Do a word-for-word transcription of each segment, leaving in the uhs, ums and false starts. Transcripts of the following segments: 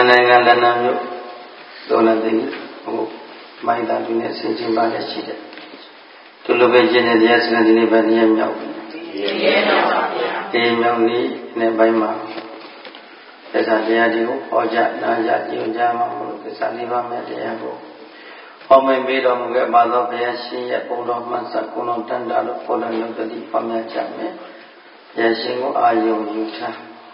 နိုင်ငံတနာမျိုးသုံးတဲ့ဒီဟိုမိုင်းသားတွေနဲ့ဆင်ခြင်ပါလက်ရှိတယ်သူလိုပဲကျင့်တဲ့တရားစကားဒီနေ့ပဲတရားမြောက်ပြီတရားမြောက်ပါဗျာတရားမြောက်နေ့နဲ့ပိုင်းမှာသစ္စာတရားတွေကိုဟောကြားနာကြားညွှန်ကြားမှာမလို့သစ္စာလေးပါးမဲ့တရားကိုဟောမိန်ပေးတော်မူခဲ့ပါသောဘုရားရှင်ရဲ့ဘုံတော်မှန်စကုဏတန်တာလို့ခေါ်တဲ့လုံတတိပွားများကြမယ်ဘုရားရှင်ကိုအာယုံယူထား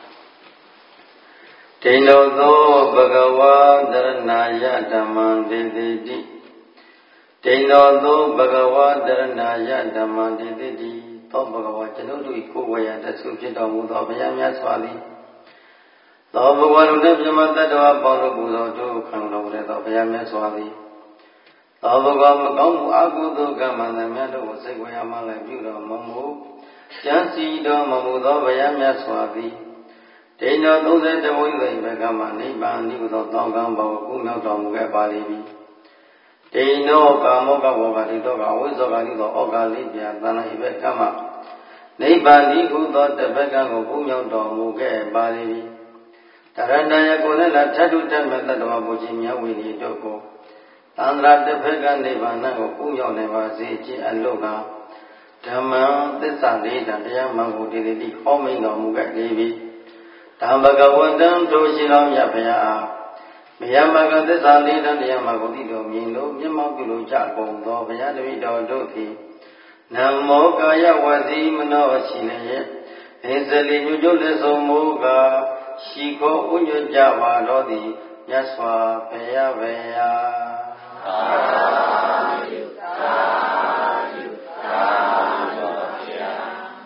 ဒိနောသောဘဂဝါတရဏာယဓမ္မံဒေတိတိဒိနောသောဘဂဝါတရဏာယဓမ္မံဒေတိတိသောဘဂဝါကျွန်ုပ်တို့ကိုယ်ဝေယတဆုဖြစ်တော်မူသောဘုရားမြတ်စွာသည်သောဘဂဝါတို့မြတ်တတ္တဝါပေါင်းတို့ပူဇော်တို့ခံတော်မူသောဘုရားမြတ်စွာသည်သောဘဂဝါမကောင်းမှုအကုသိုလ်ကံမှန်သမျှတို့ကိုစိတ်ဝေယမှလည်းပြုတော်မမူကျမ်းစီတော်မမူသောဘုရားမြတ်စွာသည်ဒိနောသုံးဆယ်တဝိသိဘကမှနိဗ္ဗာန်ဤသို့သောတောင်းကံဘဝကုမြောက်တော်မူခဲ့ပါလိမ့်မည်ဒိနောကာမောကဘောဂတိတောကအဝိဇ္ဇောကတိသောဩဃလေးပြသန္နိဘကမှနိဗ္ဗာန်ဤဟုသောတဘကံကိုကုမြောက်တော်မူခဲ့ပါလိမ့်မည်တရဏယကိုလည်းထတ်တုတ္တမတ္တဝဘုရားမြတ်ဝိနည်းတို့ကိုသန္တရာတဘကနိဗ္ဗာန်ကိုကုမြောက်နိုင်ပါစေခြင်းအလို့ကဓမ္မံသစ္စာလေးတန်တရားမှန်ကိုတည်တည်ဟောမိန်တော်မူခဲ့လေပြီဓမ္မကဝတ္တံတို့ရှိတော်မြတ်ဗျာမယမကသစ္စာလေးတန်တရားမှကိုတည်တော်မြင်လို့မျက်မှောက်ပြုလို့ကြကုန်သောဘုရားတပည့်တော်တို့သည်နမောကာယဝစီမနောရှိလျက်အိဇလိညွတ်လက်ဆုံးမူကားရှိခိုးဥညွတ်ကြပါတော်သည်မြတ်စွာဘုရားဗျာသာဓုသာဓုသာဓုဗျာ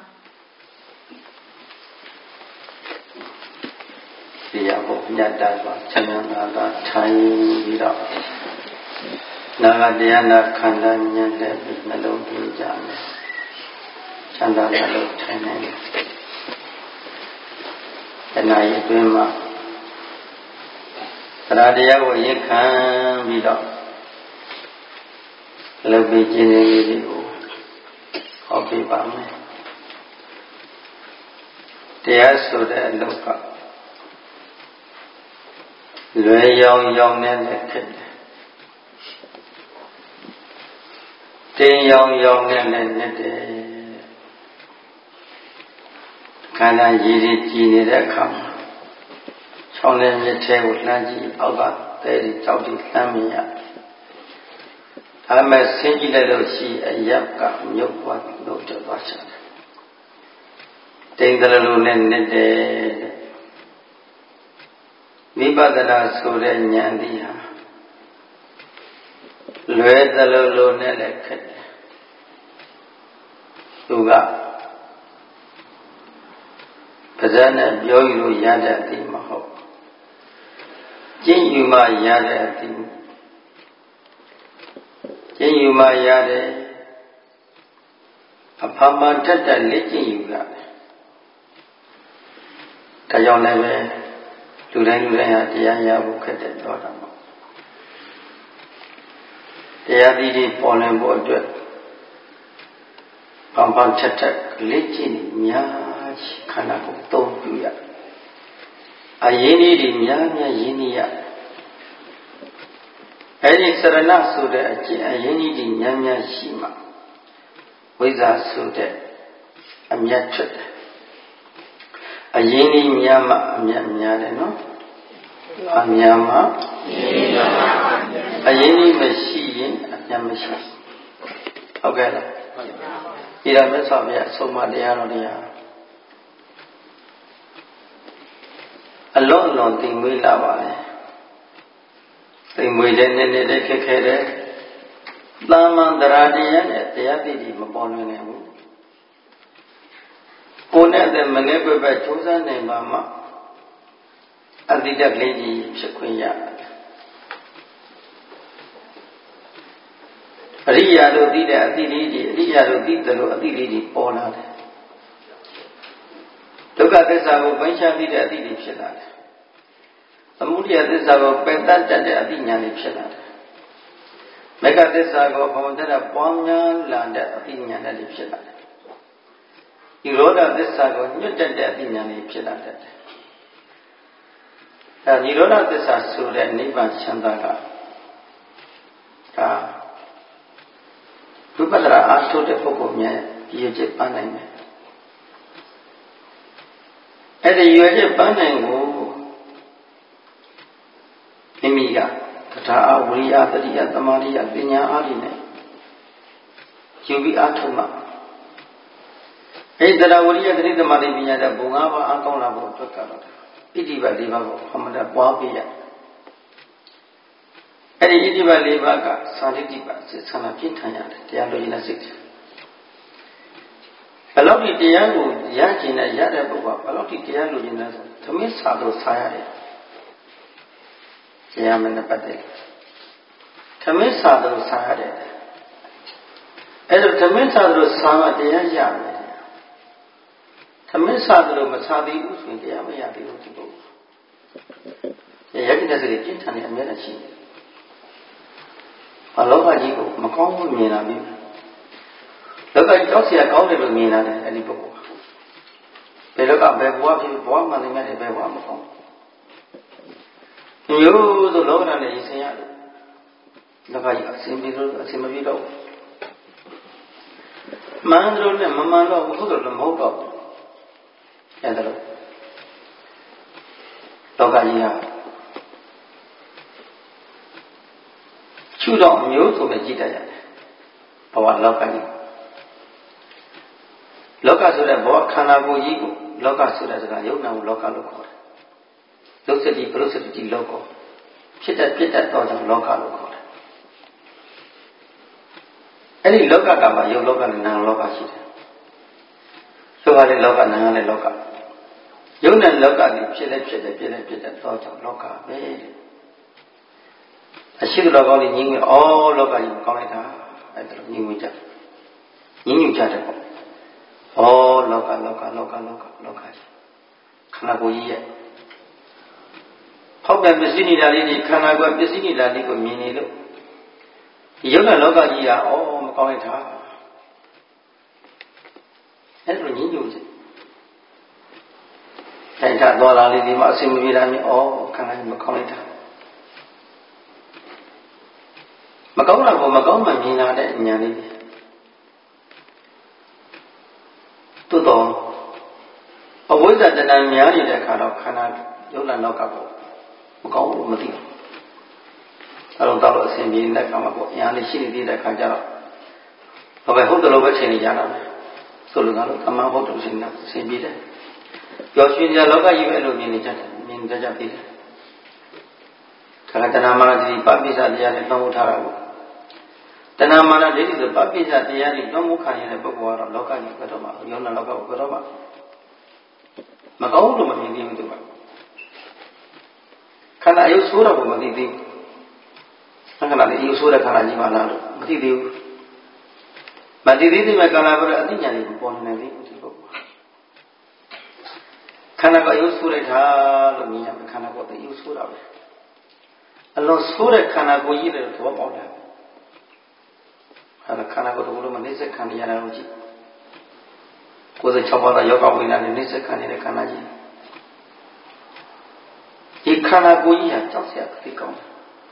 ဒီရဖို့မြတ်တာဆိုချမ်းသာတာထိုင်ပြီးတော့နာဂတရားနာခန္ဓာဉာဏ်နဲ့နှလုံးသွင်းကြမယ်ချမ်းသာတာလို့ထိုင်နေတယ်တဏှာရဲ့အတွင်းမှာသရတရားကိုရင်ခံပြီးတော့လုပ်ပြီးကျင့်နေလေးတွေကိုဟောပြပါမယ်တရားဆိုတဲ့အလုပ်ကလွယ်ရောင်ရောင်နဲ့လည်းခက်တယ်တင်းရောင်ရောင်နဲ့လည်းနဲ့တယ်ခန္ဓာရည်ရည်ကြည်နေတဲ့အခါမှာချောင်းနဲ့မြစ်ထဲကိုလှမ်းကြည့်အောက်ကသဲတွေကြောက်တွေလှမ်းမြင်ရဒါမဲ့ဆင်းကြည့်လိုက်လို့ရှိအရက်ကမြုပ်သွားလို့တက်သွားချတယ်တိမ်တလလိုနဲ့နဲ့တယ်ဝိပဿနာဆိုတဲ့ဉာဏ်ဒီဟာလွယ်တလလိုနဲ့လည်းခက်တယ်သူကပါဇာနဲ့ပြောယူလို့ရတဲ့အတိမဟုတ်ကျင့်ယူမှရတဲ့အတိကျင့်ယူမှရတဲ့အဖမတတ်တဲ့လက်ကျင့်ယူရတယ်ဒါကြောင့်လည်းပဲလူတိုင်းလူတိုင်းဟာတရားရဖို့ခက်တဲ့တော့တာပေါ့တရားသီးတွေပေါ်လွင်ဖို့အတွက်ပန်ပန်ထက်ထက်လက်ကျင့်များခန္ဓာကိုယ်သုံးပြရအရင်းကြီးများများရင်းနေရအဲဒီစရဏဆိုတဲ့အကျင့်အရင်းကြီးများများရှိမှဝိဇ္ဇာဆိုတဲ့အမြတ်ဖြစ်တယ်အရင်းကြီးများမှအမြတ်များတယ်နော်အများမှအရင်းကြီးမရှိရင်အမြတ်မရှိဟုတ်ကဲ့လားဒီတော့မြတ်စွာဘုရားအဆုံးအမတရားတော်တရားအလုံးအလွန်သိမွေးလာပါလေသိမွေးတဲ့နေ့နေ့လေးခက်ခဲတဲ့သာမန်တရားတရားနဲ့တရားသိတိမပေါ်လွင်နိုင်ဘူးကိုယ်နဲ့တည်းမငဲ့ွက်ပဲကြိုးစားနိုင်ပါမှအတိတ်လေးကြီးဖြစ်ခွင့်ရတယ်အရိယာတို့သိတဲ့အတိလေးကြီးအရိယာတို့သိတယ်လို့အတိလေးကြီးပေါ်လာတယ်ဒုက္ခသစ္စာကိုပိုင်းခြားသိတဲ့အသိတွေဖြစ်လာတယ်။သမုဒယသစ္စာကိုပယ်တတ်တတ်တဲ့အသိဉာဏ်တွေဖြစ်လာတယ်။မေဃသစ္စာကိုဘုံတက်ပွားများလာတဲ့အသိဉာဏ်တွေဖြစ်လာတယ်။ဒီရောဓသစ္စာကိုညွတ်တတ်တဲ့အသိဉာဏ်တွေဖြစ်လာတယ်အဲနိရောဓသစ္စာဆိုတဲ့နိဗ္ဗာန်ချမ်းသာကဒါဝိပဿနာအားထုတ်တဲ့ပုဂ္ဂိုလ်များရည်ချက်ပန်းနိုင်တယ်အဲ့ဒီရည်ချက်ပန်းနိုင်ကိုမိမိကတရားအဝိရိယတတိယသမာဓိယပညာအားဖြင့်ယူပြီးအားထုတ်မှအဲ့ဒီတရားဝိရိယတတိသမာဓိပညာတဲ့ဘုံ၅ပါးအားကောင်းလာဖို့အတွက်ကတော့ဣတိပတ်၄ပါးကိုအမှန်တပွားပေးရအဲ့ဒီဣတိပတ်၄ပါးကသာဓိတိပတ်စိတ်ဆန္ဒပြင်းထန်ရတယ်တရားလိုချင်တဲ့စိတ်ဘယ်လောက်ဒီတရားကိုရကျင်တဲ့ရတဲ့ပုဂ္ဂိုလ်ကဘယ်လောက်ဒီတရားလိုချင်လဲဆိုသမင်းစာလို့စာရတယ်တရားမနဲ့ပတ်သက်သမင်းစာလို့စာရတယ်အဲ့တော့သမင်းစာလို့စာမှတရားရမယ်သမင်းစာလို့မစာသေးဘူးဆိုရင်တရားမရသေးဘူးဒီပုဂ္ဂိုလ်ရကျင်တဲ့စိတ်ပြင်းထန်နေအများနဲ့ရှိတယ်ဘာလောကကြီးကိုမကောင်းဘူးမြင်လာပြီလောကကြီးကြောက်เสียကောင်းတယ်လို့မြင်လာတယ်အဲ့ဒီပုဂ္ဂိုလ်ဘယ်လောကဘယ်ဘဝဖြစ်ဘဝမှလည်းမတယ်ဘယ်ဘဝမကောင်းမျိုးဆိုလောကနဲ့ရင်ဆိုင်ရတယ်လောကကြီးအစဉ်ပြေလို့အစဉ်မပြေတော့မှန်တယ်လို့နဲ့မမှန်တော့ဘူးဟုတ်တယ်လို့မဟုတ်တော့အဲ့ဒါလို့လောကကြီးဟာချူတော့မျိုးဆိုပဲကြည့်တတ်ရတယ်ဘဝလောကကြီးလောကဆိုတဲ့ဘဝခန္ဓာကိုယ်ကြီးကိုလောကဆိုတဲ့စကားယုံနာကိုလောကလို့ခေါ်တယ်လုစတိပရုစတိလောကဖြစ်တဲ့ပြည့်တဲ့တော့ကြောင့်လောကလို့ခေါ်တယ်အဲ့ဒီလောကကမှာယုံလောကနဲ့နာမ်လောကရှိတယ်ယုံကလည်းလောကနာမ်ကလည်းလောကယုံနဲ့လောကကြီးဖြစ်လဲဖြစ်တယ်ပြည့်လဲပြည့်တဲ့တော့ကြောင့်လောကပဲအရှိတော်ကောင်းလေးညီငွေဩလောကကြီးကောင်းလိုက်တာအဲ့ဒါညီငွေကြညီညွတ်ကြတယ်ပေါ့ဩလောကလောကလောကလောကလောကကြီးခန္ဓာကိုယ်ကြီးရဲ့ဟောက်တဲ့ပစ္စည်းနေတာလေးဒီခန္ဓာကိုယ်ပစ္စည်းနေတာလေးကိုမြင်နေလို့ဒီယုံနဲ့လောကကြီးကဩမကောင်းလိုက်တာအဲ့ဒါညီညွတ်ကြတိုင်ထသွားလာလေးဒီမှာအစင်မပြေတာမျိုးဩခန္ဓာကြီးမကောင်းလိုက်တာမကောင်းတာကိုမကောင်းမှမြင်လာတဲ့ဉာဏ်လေးတိုးတော့အဝိဇ္ဇာတဏှာများနေတဲ့အခါတော့ခန္ဓာယုံနဲ့လောကကိုမကောင်းဘူးမသိဘူးအဲတော့တော့အစဉ်ပြေတဲ့အခါမှာပေါ့ဉာဏ်လေးရှိနေသေးတဲ့အခါကျတော့ဘာပဲဟုတ်တယ်လို့ပဲထင်နေကြတာပဲဆိုလိုတာလို့အမှန်ဟုတ်တယ်ရှင်ကအစဉ်ပြေတယ်ကြော်ရွှင်ကြလောကကြီးပဲလို့မြင်နေကြတယ်မြင်ကြကြပြီတယ်ခန္ဓာတဏှာမာနတိပပိစ္ဆတရားနဲ့နှောင်းထားတာကိုတဏှာမာနဒိဋ္ဌိဆိုပပိစ္ဆတရားနဲ့နှောင်းမှုခံရတဲ့ပုဂ္ဂိုလ်ကတော့လောကကြီးဘယ်တော့မှယောနာလောကကိုဘယ်တော့မှမကောင်းလို့မမြင်သေးဘူးသူကခန္ဓာအယုဆိုးတော့ကိုမသိသေးဘူးခန္ဓာလေးအယုဆိုးတဲ့ခန္ဓာကြီးမှလားလို့မသိသေးဘူးမသိသေးတဲ့ခန္ဓာဘယ်တော့အသိဉာဏ်လေးပေါ်နေသေးဘူးဒီပုဂ္ဂိုလ်ခန္ဓာကအယုဆိုးလိုက်တာလို့မြင်ရမယ်ခန္ဓာကိုယ်အယုဆိုးတာပဲအလုံးဆိုးတဲ့ခန္ဓာကိုယ်ကြီးတဲ့သဘောပေါက်တယ်အဲခန္ဓာကိုယ်တို့မနှိစ္စခံရတာလို့ကြည့်ကိုယ်စ၆ပါးသောယောဂဝိညာဉ်နဲ့နှိစ္စခံနေတဲ့ခန္ဓာကြီးဒီခန္ဓာကိုယ်ကြီးဟာကြောက်စရာသိကောင်းတယ်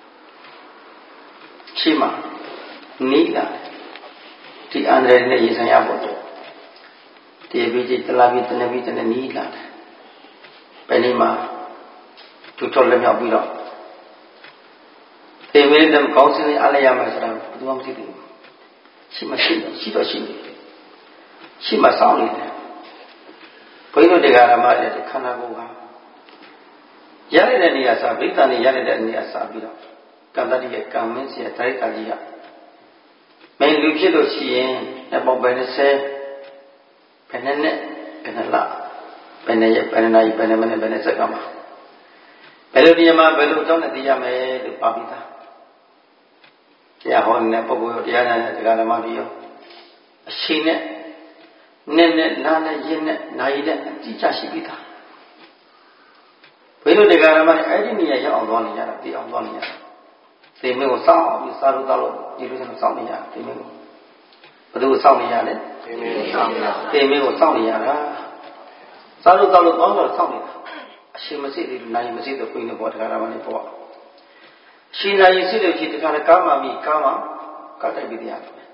ရှိမှနေလာဒီအန္တရာယ်နဲ့ရင်ဆိုင်ရဖို့တော့ဒီအပြီးတလားပြီးတနေ့ပြီးတနေ့နီးလာတယ်ဘယ်နည်းမှာထူထော်လက်မြောက်ပြီးတော့ဒီဝိတ္တကောင်းစင်းအားလျရမယ်ဆိုတာဘယ်သူမှမသိဘူးရှိမှရှိတော့ရှိတော့ရှိနေရှိမှစောင့်နေတယ်ဘုန်းကြီးတို့တရားဓမ္မတွေခန္ဓာကိုယ်ကရရတဲ့နေရာစားဗိတ္တန်နေရရတဲ့နေရာစားပြီးတော့ကံတတိရဲ့ကံမင်းစီရဲ့တိုင်းကာကြီးကမင်းလူဖြစ်လို့ရှိရင်အပေါင်းပဲနဲ့ဆဲဘယ်နဲ့နဲ့ဘယ်နဲ့လားဘယ်နဲ့ရဲ့ဘယ်နဲ့နိုင်ဘယ်နဲ့မနဲ့ဘယ်နဲ့စက်ကမှာဘယ်လိုဒီမှာဘယ်လိုတောင်းနဲ့သိရမယ်လို့ပါပြီးသားတရားဟောနေတဲ့ပုဂ္ဂိုလ်ရောတရားနာတဲ့တရားဓမ္မတွေရောအရှိနဲ့နဲ့နဲ့နားနဲ့ရင်းနဲ့နိုင်တဲ့အတိအကျရှိပြီးသားဘယ်လိုတရားဓမ္မတွေအဲ့ဒီနေရာရောက်အောင်သွားနေကြတာသိအောင်သွားနေကြတာဒီမျိုးကိုစောင့်ပြီးစားလို့တောက်လို့ဒီလိုဆိုစောင့်နေရဒီမျိုးကိုဘယ်သူစောင့်နေရလဲဒီမျိုးစောင့်နေတာဒီမျိုးကိုစောင့်နေရတာစားလို့တောက်လို့ကောင်းတော့စောင့်နေတာအရှင်မစိတဲ့နိုင်မစိတဲ့ကိုင်းနဲ့ပေါ်တရားရမနဲ့ပေါ်ရှင်နိုင်စိတဲ့ကြီးတခါကားမှမိကားမှကားတိုက်ပြီးတရားပဲ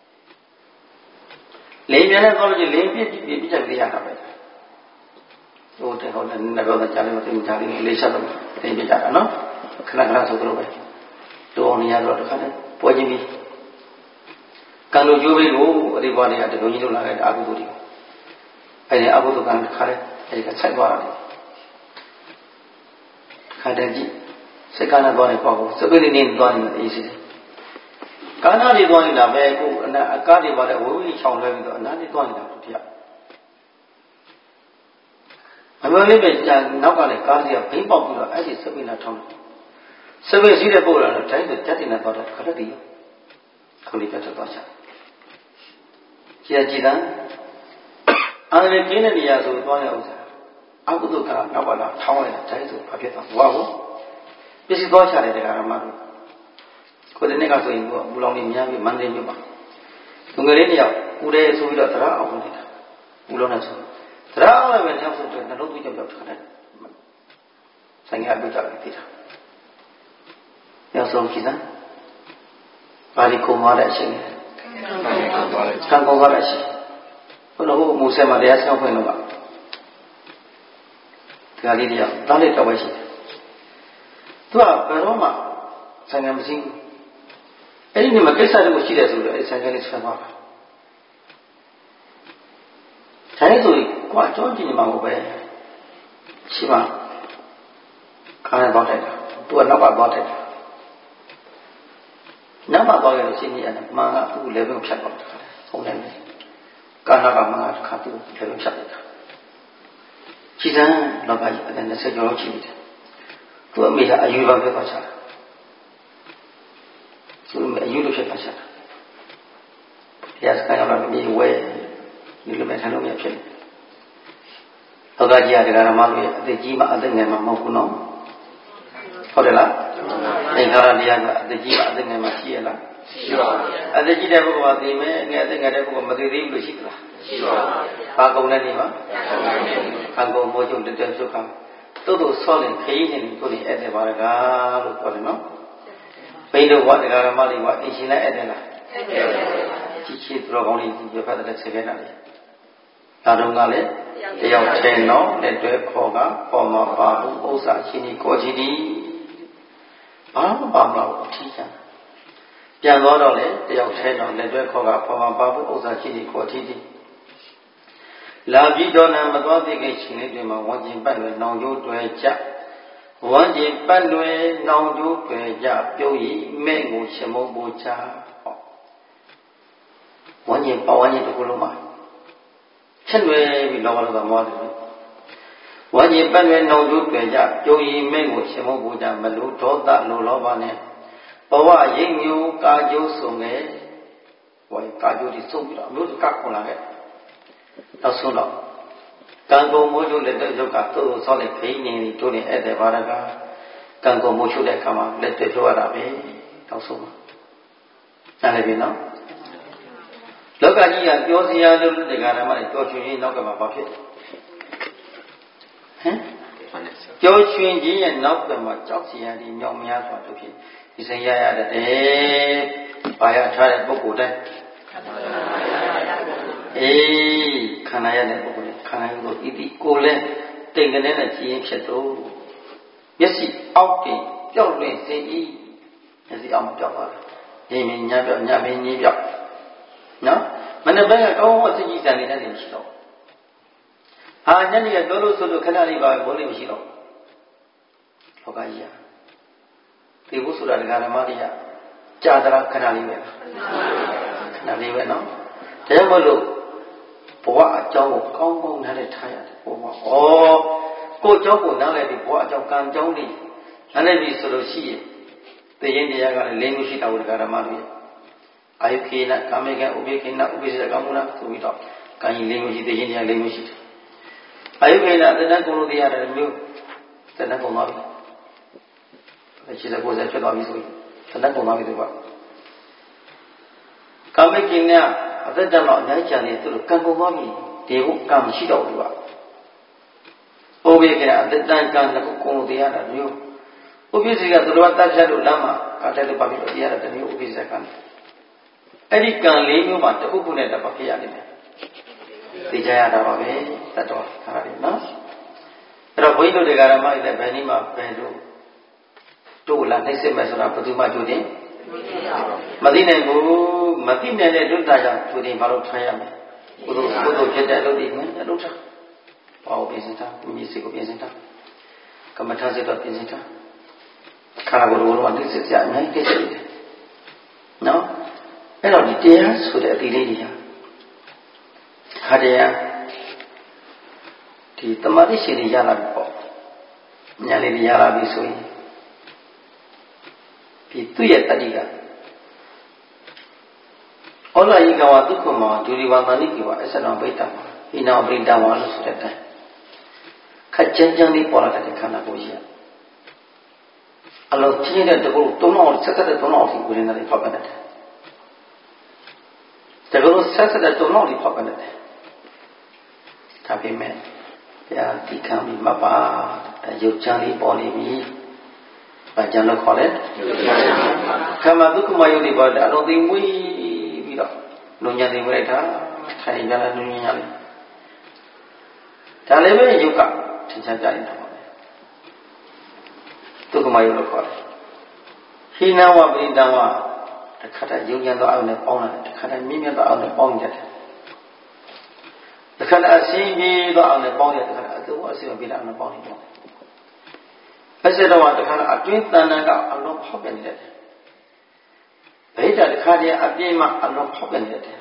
လိမ်မြန်တဲ့ကောလို့ကြီးလိမ်ပြစ်ပြစ်ပြစ်ချက်တရားတာပဲဟိုတဲ့ဟောတဲ့နဘောတဲ့ကြားလေးမသိကြလေးလေးချက်တော့သိပြကြတာနော်ခဏခဏဆိုတော့ပဲတော်နေရတော့တခါနဲ့ပွဲချင်းပြီးကံလို့ကျိုးပြီးကိုအရိဘဝတွေကတကုံကြီးလို့လာခဲ့တဲ့အကုသိုလ်တွေအဲ့ဒီအကုသိုလ်ကံတစ်ခါနဲ့အဲ့ဒီကဆက်သွားတယ်ခါတဲ့ကြည့်စိတ်ကနာသွားနေပေါ့ကိုစပိလိနေသွားနေအေးစီတယ်ကာနာတွေသွားနေတာပဲကိုအနာအကားတွေပါတဲ့ဝိဝိချောင်းလဲပြီးတော့အနာတွေသွားနေတာတို့တရားအမှန်လေးပဲကြာနောက်ကလည်းကားစီကဘိန်းပေါက်ပြီးတော့အဲ့ဒီစပိနာထောင်းတယ်စပိစီးတဲ့ပို့လာတော့တိုင်းဆိုတက်တင်နေသွားတယ်ခါတဲ့တည်းခုလေးပြတ်သွားချာကြည်ကြည်တန်းအားလည်းကျင်းတဲ့နေရာဆိုသွားရဥစ္စာအကုသိုလ်ကနောက်ကလာထောင်းလိုက်တာတိုင်းဆိုဘာဖြစ်သွားဝါဘူးပစ္စည်းသွားချတယ်တရားဓမ္မတို့ကိုယ်တနေ့ကဆိုရင်ကမူလောင်လေးများပြီးမန္တလေးမြို့ပါလူငယ်လေးတယောက်ဦးရဲဆိုပြီးတော့တရားအောင်နေတာမူလောင်နေဆိုတရားအောင်လည်းပဲတောက်ဆိုတော့နှလုံးသွင်းကြောက်ကြောက်ခါတယ်ဆိုင်ရပြကြတယ်တိတာရောက်ဆုံးကြည့်စမ်းဘာဒီကုံသွားတဲ့အချိန်ကံကုံသွားတဲ့အချိန်ဘုလို့မူဆယ်မှာတရားဆောင်ဖွင့်တော့ကတရားလေးတယောက်တားလေးတော့ပဲရှိတယ်သူကဘယ်တော့မှဆိုင်ရမရှိဘူးအဲ့ဒီနေ့မှာကိစ္စတွေကိုရှိတယ်ဆိုတော့အဲ့ဆိုင်ရလေးဆက်သွားတာဆိုင်ဆိုကွာကြောင်းကြည့်နေမှာမဟုတ်ပဲရှိပါကားနဲ့ပေါက်တိုက်တာသူကနောက်ကပေါက်တိုက်တာနောက်မှပေါက်ရလို့ရှင်းနေရတယ်မှန်ကသူ့လည်းပဲဖြတ်သွားတယ်ဟုတ်တယ်ကာနာကမှန်ကခါသူ့လည်းပဲဖြတ်လိုက်တာကြည်စမ်းလောကကြီးအတဲ့နှစ်ကျော်လောက်ရှိနေတယ်သူ့အမေကအယူပါပဲပါချတာသူ့အမေအယူလို့ဖြစ်ပါချတာတရားစကားရောက်တော့မြေဝဲဒီလိုပဲထားလို့မဖြစ်ဘူးလောကကြီးကတရားဓမ္မတွေအသက်ကြီးမှအသက်ငယ်မှမဟုတ်ဘူးနော်ဟုတ်တယ်လားသင်္ခါရတရားကအသက်ကြီးမှအသက်ငယ်မှရှိရလားရှိပါဘူးအသက်ကြီးတဲ့ပုဂ္ဂိုလ်ကသိမယ်ငယ်အသက်ငယ်တဲ့ပုဂ္ဂိုလ်မသိသေးဘူးလို့ရှိသလားရှိပါဘူးဘာကုန်တဲ့နေမှာခံကုန်မိုးကျုံတက်တက်ဆုခါတိုးတိုးဆောလင်ခရီးနေကိုနေဧည့်သည်ပါရကားလို့ပြောတယ်နော်ဘိန်းတို့ဝတရားဓမ္မတွေကအင်ရှင်နဲ့ဧည့်သည်လားဧည့်သည်ပါချီချီသူတော်ကောင်းတွေဒီဘက်တဲ့ဆက်ခဲ့တာလေဒါတော့ကလည်းတယောက်ထဲနော်လက်တွဲခေါ်ကပေါ်မှာပါဘူးဥစ္စာချင်းကြီးကိုချင်းဒီဘာမှပါမလို့အထီးချပြန်သွားတော့လေတယောက်ထဲနော်လက်တွဲခေါ်ကပေါ်မှာပါဘူးဥစ္စာချင်းကြီးကိုချင်းဒီလာပြီးတော့နံမသွားသိခဲ့ချင်းလေးတွေမှာဝန်းကျင်ပတ်လွယ်နောင်ကျိုးတွယ်ကြဝန်းကျင်ပတ်လွယ်နောင်ကျိုးတွယ်ကြပြုံးရီမဲ့ကိုရှမုံပူချဝန်းကျင်ပတ်ဝန်းကျင်တစ်ခုလုံးမှာချက်လွယ်ပြီးလောဘလောဘမောတယ်ဝန်းကျင်ပတ်လွယ်နောင်ကျိုးတွယ်ကြပြုံးရီမဲ့ကိုရှမုံပူချမလို့ဒေါသလိုလောဘနဲ့ဘဝရိပ်မျိုးကာကျိုးဆုံးခဲ့ဝိုင်းကာကျိုးဒီဆုံးပြီးတော့အမျိုးစုကခွန်လာခဲ့နောက်ဆုံးတော့ကံကုန်မိုးချိုးလက်တဲ့ရုပ်ကသူ့ကိုဆောက်လိုက်ဖိနေတို့နေဧည့်သည်ဘာရကကံကုန်မိုးချိုးတဲ့အခါမှာလက်တဲ့ပြောရတာပဲနောက်ဆုံးနားလည်ပြီနော်လောကကြီးကပြောစရာလို့တရားဓမ္မတွေပြောချွင်ရင်နောက်ကမှာဘာဖြစ်ဟမ်ပြောချွင်ခြင်းရဲ့နောက်ကမှာကြောက်စရာဒီမြောင်များစွာတို့ဖြစ်ဒီစင်ရရတဲ့ဘာရထားတဲ့ပုဂ္ဂိုလ်တိုင်းအေးခန္ဓာရတဲ့ပုဂ္ဂိုလ်ခန္ဓာကိုဣတိကိုလည်းတိမ်ကနေနဲ့ကြည်ရင်ဖြစ်တော့မျက်စိအောက်တင်ပျောက်လွင်စေ၏မျက်စိအောက်ပျောက်သွားတယ်နေမြညာပျောက်ညာမင်းကြီးပျောက်နော်မနေ့ကကောင်းဝတ်စိတ်ကြီးတန်နေတဲ့နေရှိတော့ဟာညနေကပြောလို့ဆိုလို့ခဏလေးပါဘိုးလေးမရှိတော့လောကကြီးကဒီဘုဆိုတာဒကာဓမ္မတွေကကြာတလားခဏလေးပဲခဏလေးပဲနော်ဒါကြောင့်မလို့ဘဝအကြောင်းကိုကောင်းကောင်းနားလည်ထားရတယ်ဘဝဩကိုယ်အကြောင်းကိုနားလည်ပြီးဘဝအကြောင်းကံအကြောင်းတွေနားလည်ပြီးဆိုလို့ရှိရင်သိရင်တရားကလည်းလေးမျိုးရှိတာဝိဒကာဓမ္မတွေအာယုခေနကာမေကဥပေခေနဥပိစ္ဆကမုနာဆိုပြီးတော့ကံကြီးလေးမျိုးရှိသိရင်တရားလေးမျိုးရှိတယ်အာယုခေနအတ္တကုံလို့တရားတယ်မျိုးတဏ္ဍကုံသွားပြီရှိတဲ့ကိုယ်ဆက်ဖြစ်သွားပြီဆိုရင်တဏ္ဍကုံသွားပြီဆိုတော့ကာမေကိနအသက်တမောအများကြီးကြံနေသူတို့ကံကုန်သွားပြီဒီဟုတ်ကံမရှိတော့ဘူးကအိုဘေကရအတတန်ကံတစ်ခုကုန်လို့တရားတာမျိုးဥပိ္ပစေကသူတော်တပ်ဖြတ်လို့လမ်းမှာကားတက်လို့ပါပြီးတော့တရားတာတမျိုးဥပိ္ပစေကံအဲ့ဒီကံလေးမျိုးမှာတစ်ခုခုနဲ့တပတ်ဖြစ်ရနေတယ်သိကြရတာပါပဲတတ်တော်ခါရတယ်နော်အဲ့တော့ဘုန်းကြီးတို့တရားဓမ္မတွေလည်းဘယ်နည်းမှဘယ်လိုတို့လာနှိမ့်စစ်မဲ့ဆိုတာဘယ်သူမှကြိုတင်မသိနိုင်ဘူးမသိနိုင်တဲ့ဒုက္ခကြောင့်ကြိုတင်ဘာလို့ထားရမလဲကုသိုလ်ကုသိုလ်ဖြစ်တဲ့အလုပ်တွေမင်းအလုပ်ထားဘာလို့ပြင်စင်ထားမိမိစိတ်ကိုပြင်စင်ထားကမ္မထာစိတ်တော့ပြင်စင်ထားခါကိုယ်လုံးဝနှိမ့်စစ်ကြအများကြီးသိတယ်နော်အဲ့တော့ဒီတရားဆိုတဲ့အတိလေးကြီးဟာခါတရားဒီတမာတိရှင်တွေရလာပြီပေါ့ညာလေးတွေရလာပြီဆိုရင်ဒီသူ့ရဲ့တတိကဩလာယိကဝဒုက္ခမောဒုရိဝသနိကေဝအစ္ဆနောပိတ္တမဟိနောပိတ္တဝါလို့ဆိုတဲ့အတိုင်းခက်ကြမ်းကြမ်းလေးပေါ်လာတဲ့ခန္ဓာကိုယ်ကြီးအလောချင်းတဲ့တကူတုံးအောင်ဆက်တဲ့တုံးအောင်ဒီကိုရင်းနေဖောက်ပါတယ်တကူဆက်တဲ့တုံးအောင်ဒီဖောက်ပါတယ်ဒါပေမဲ့ဘုရားဒီခံပြီးမပါရုပ်ချမ်းလေးပေါ်နေပြီ။ဘာကြံလို့ခေါ်လဲ။ခမဒုက္ခမယုတ်ဒီပေါ်တဲ့အလုံးသိမွေးပြီးတော့လုံညာသိမွေးလိုက်တာထိုင်ကြလာလုံညာလေး။ဒါလည်းပဲယုတ်ကသင်္ချာကြနေတာပါပဲ။ဒုက္ခမယုတ်လို့ခေါ်တယ်။ဟိနဝပရိတံဝတခါတည်းယုံကြသောအောင်နဲ့ပေါင်းလာတယ်တခါတည်းမြင့်မြတ်သောအောင်နဲ့ပေါင်းကြတယ်။တခါတည်းအစင်းပြီးသောအောင်နဲ့ပေါင်းရတယ်တခါတည်းအတူအစင်းပြီးတဲ့အောင်နဲ့ပေါင်းနေတော့အဲ့ဆက်တော့တခါအတွင်းတဏ္ဍာကအလုံးဖောက်ပြန်နေတယ်ဗိဓာတခါတည်းအပြင်းမှအလုံးဖောက်ပြန်နေတယ်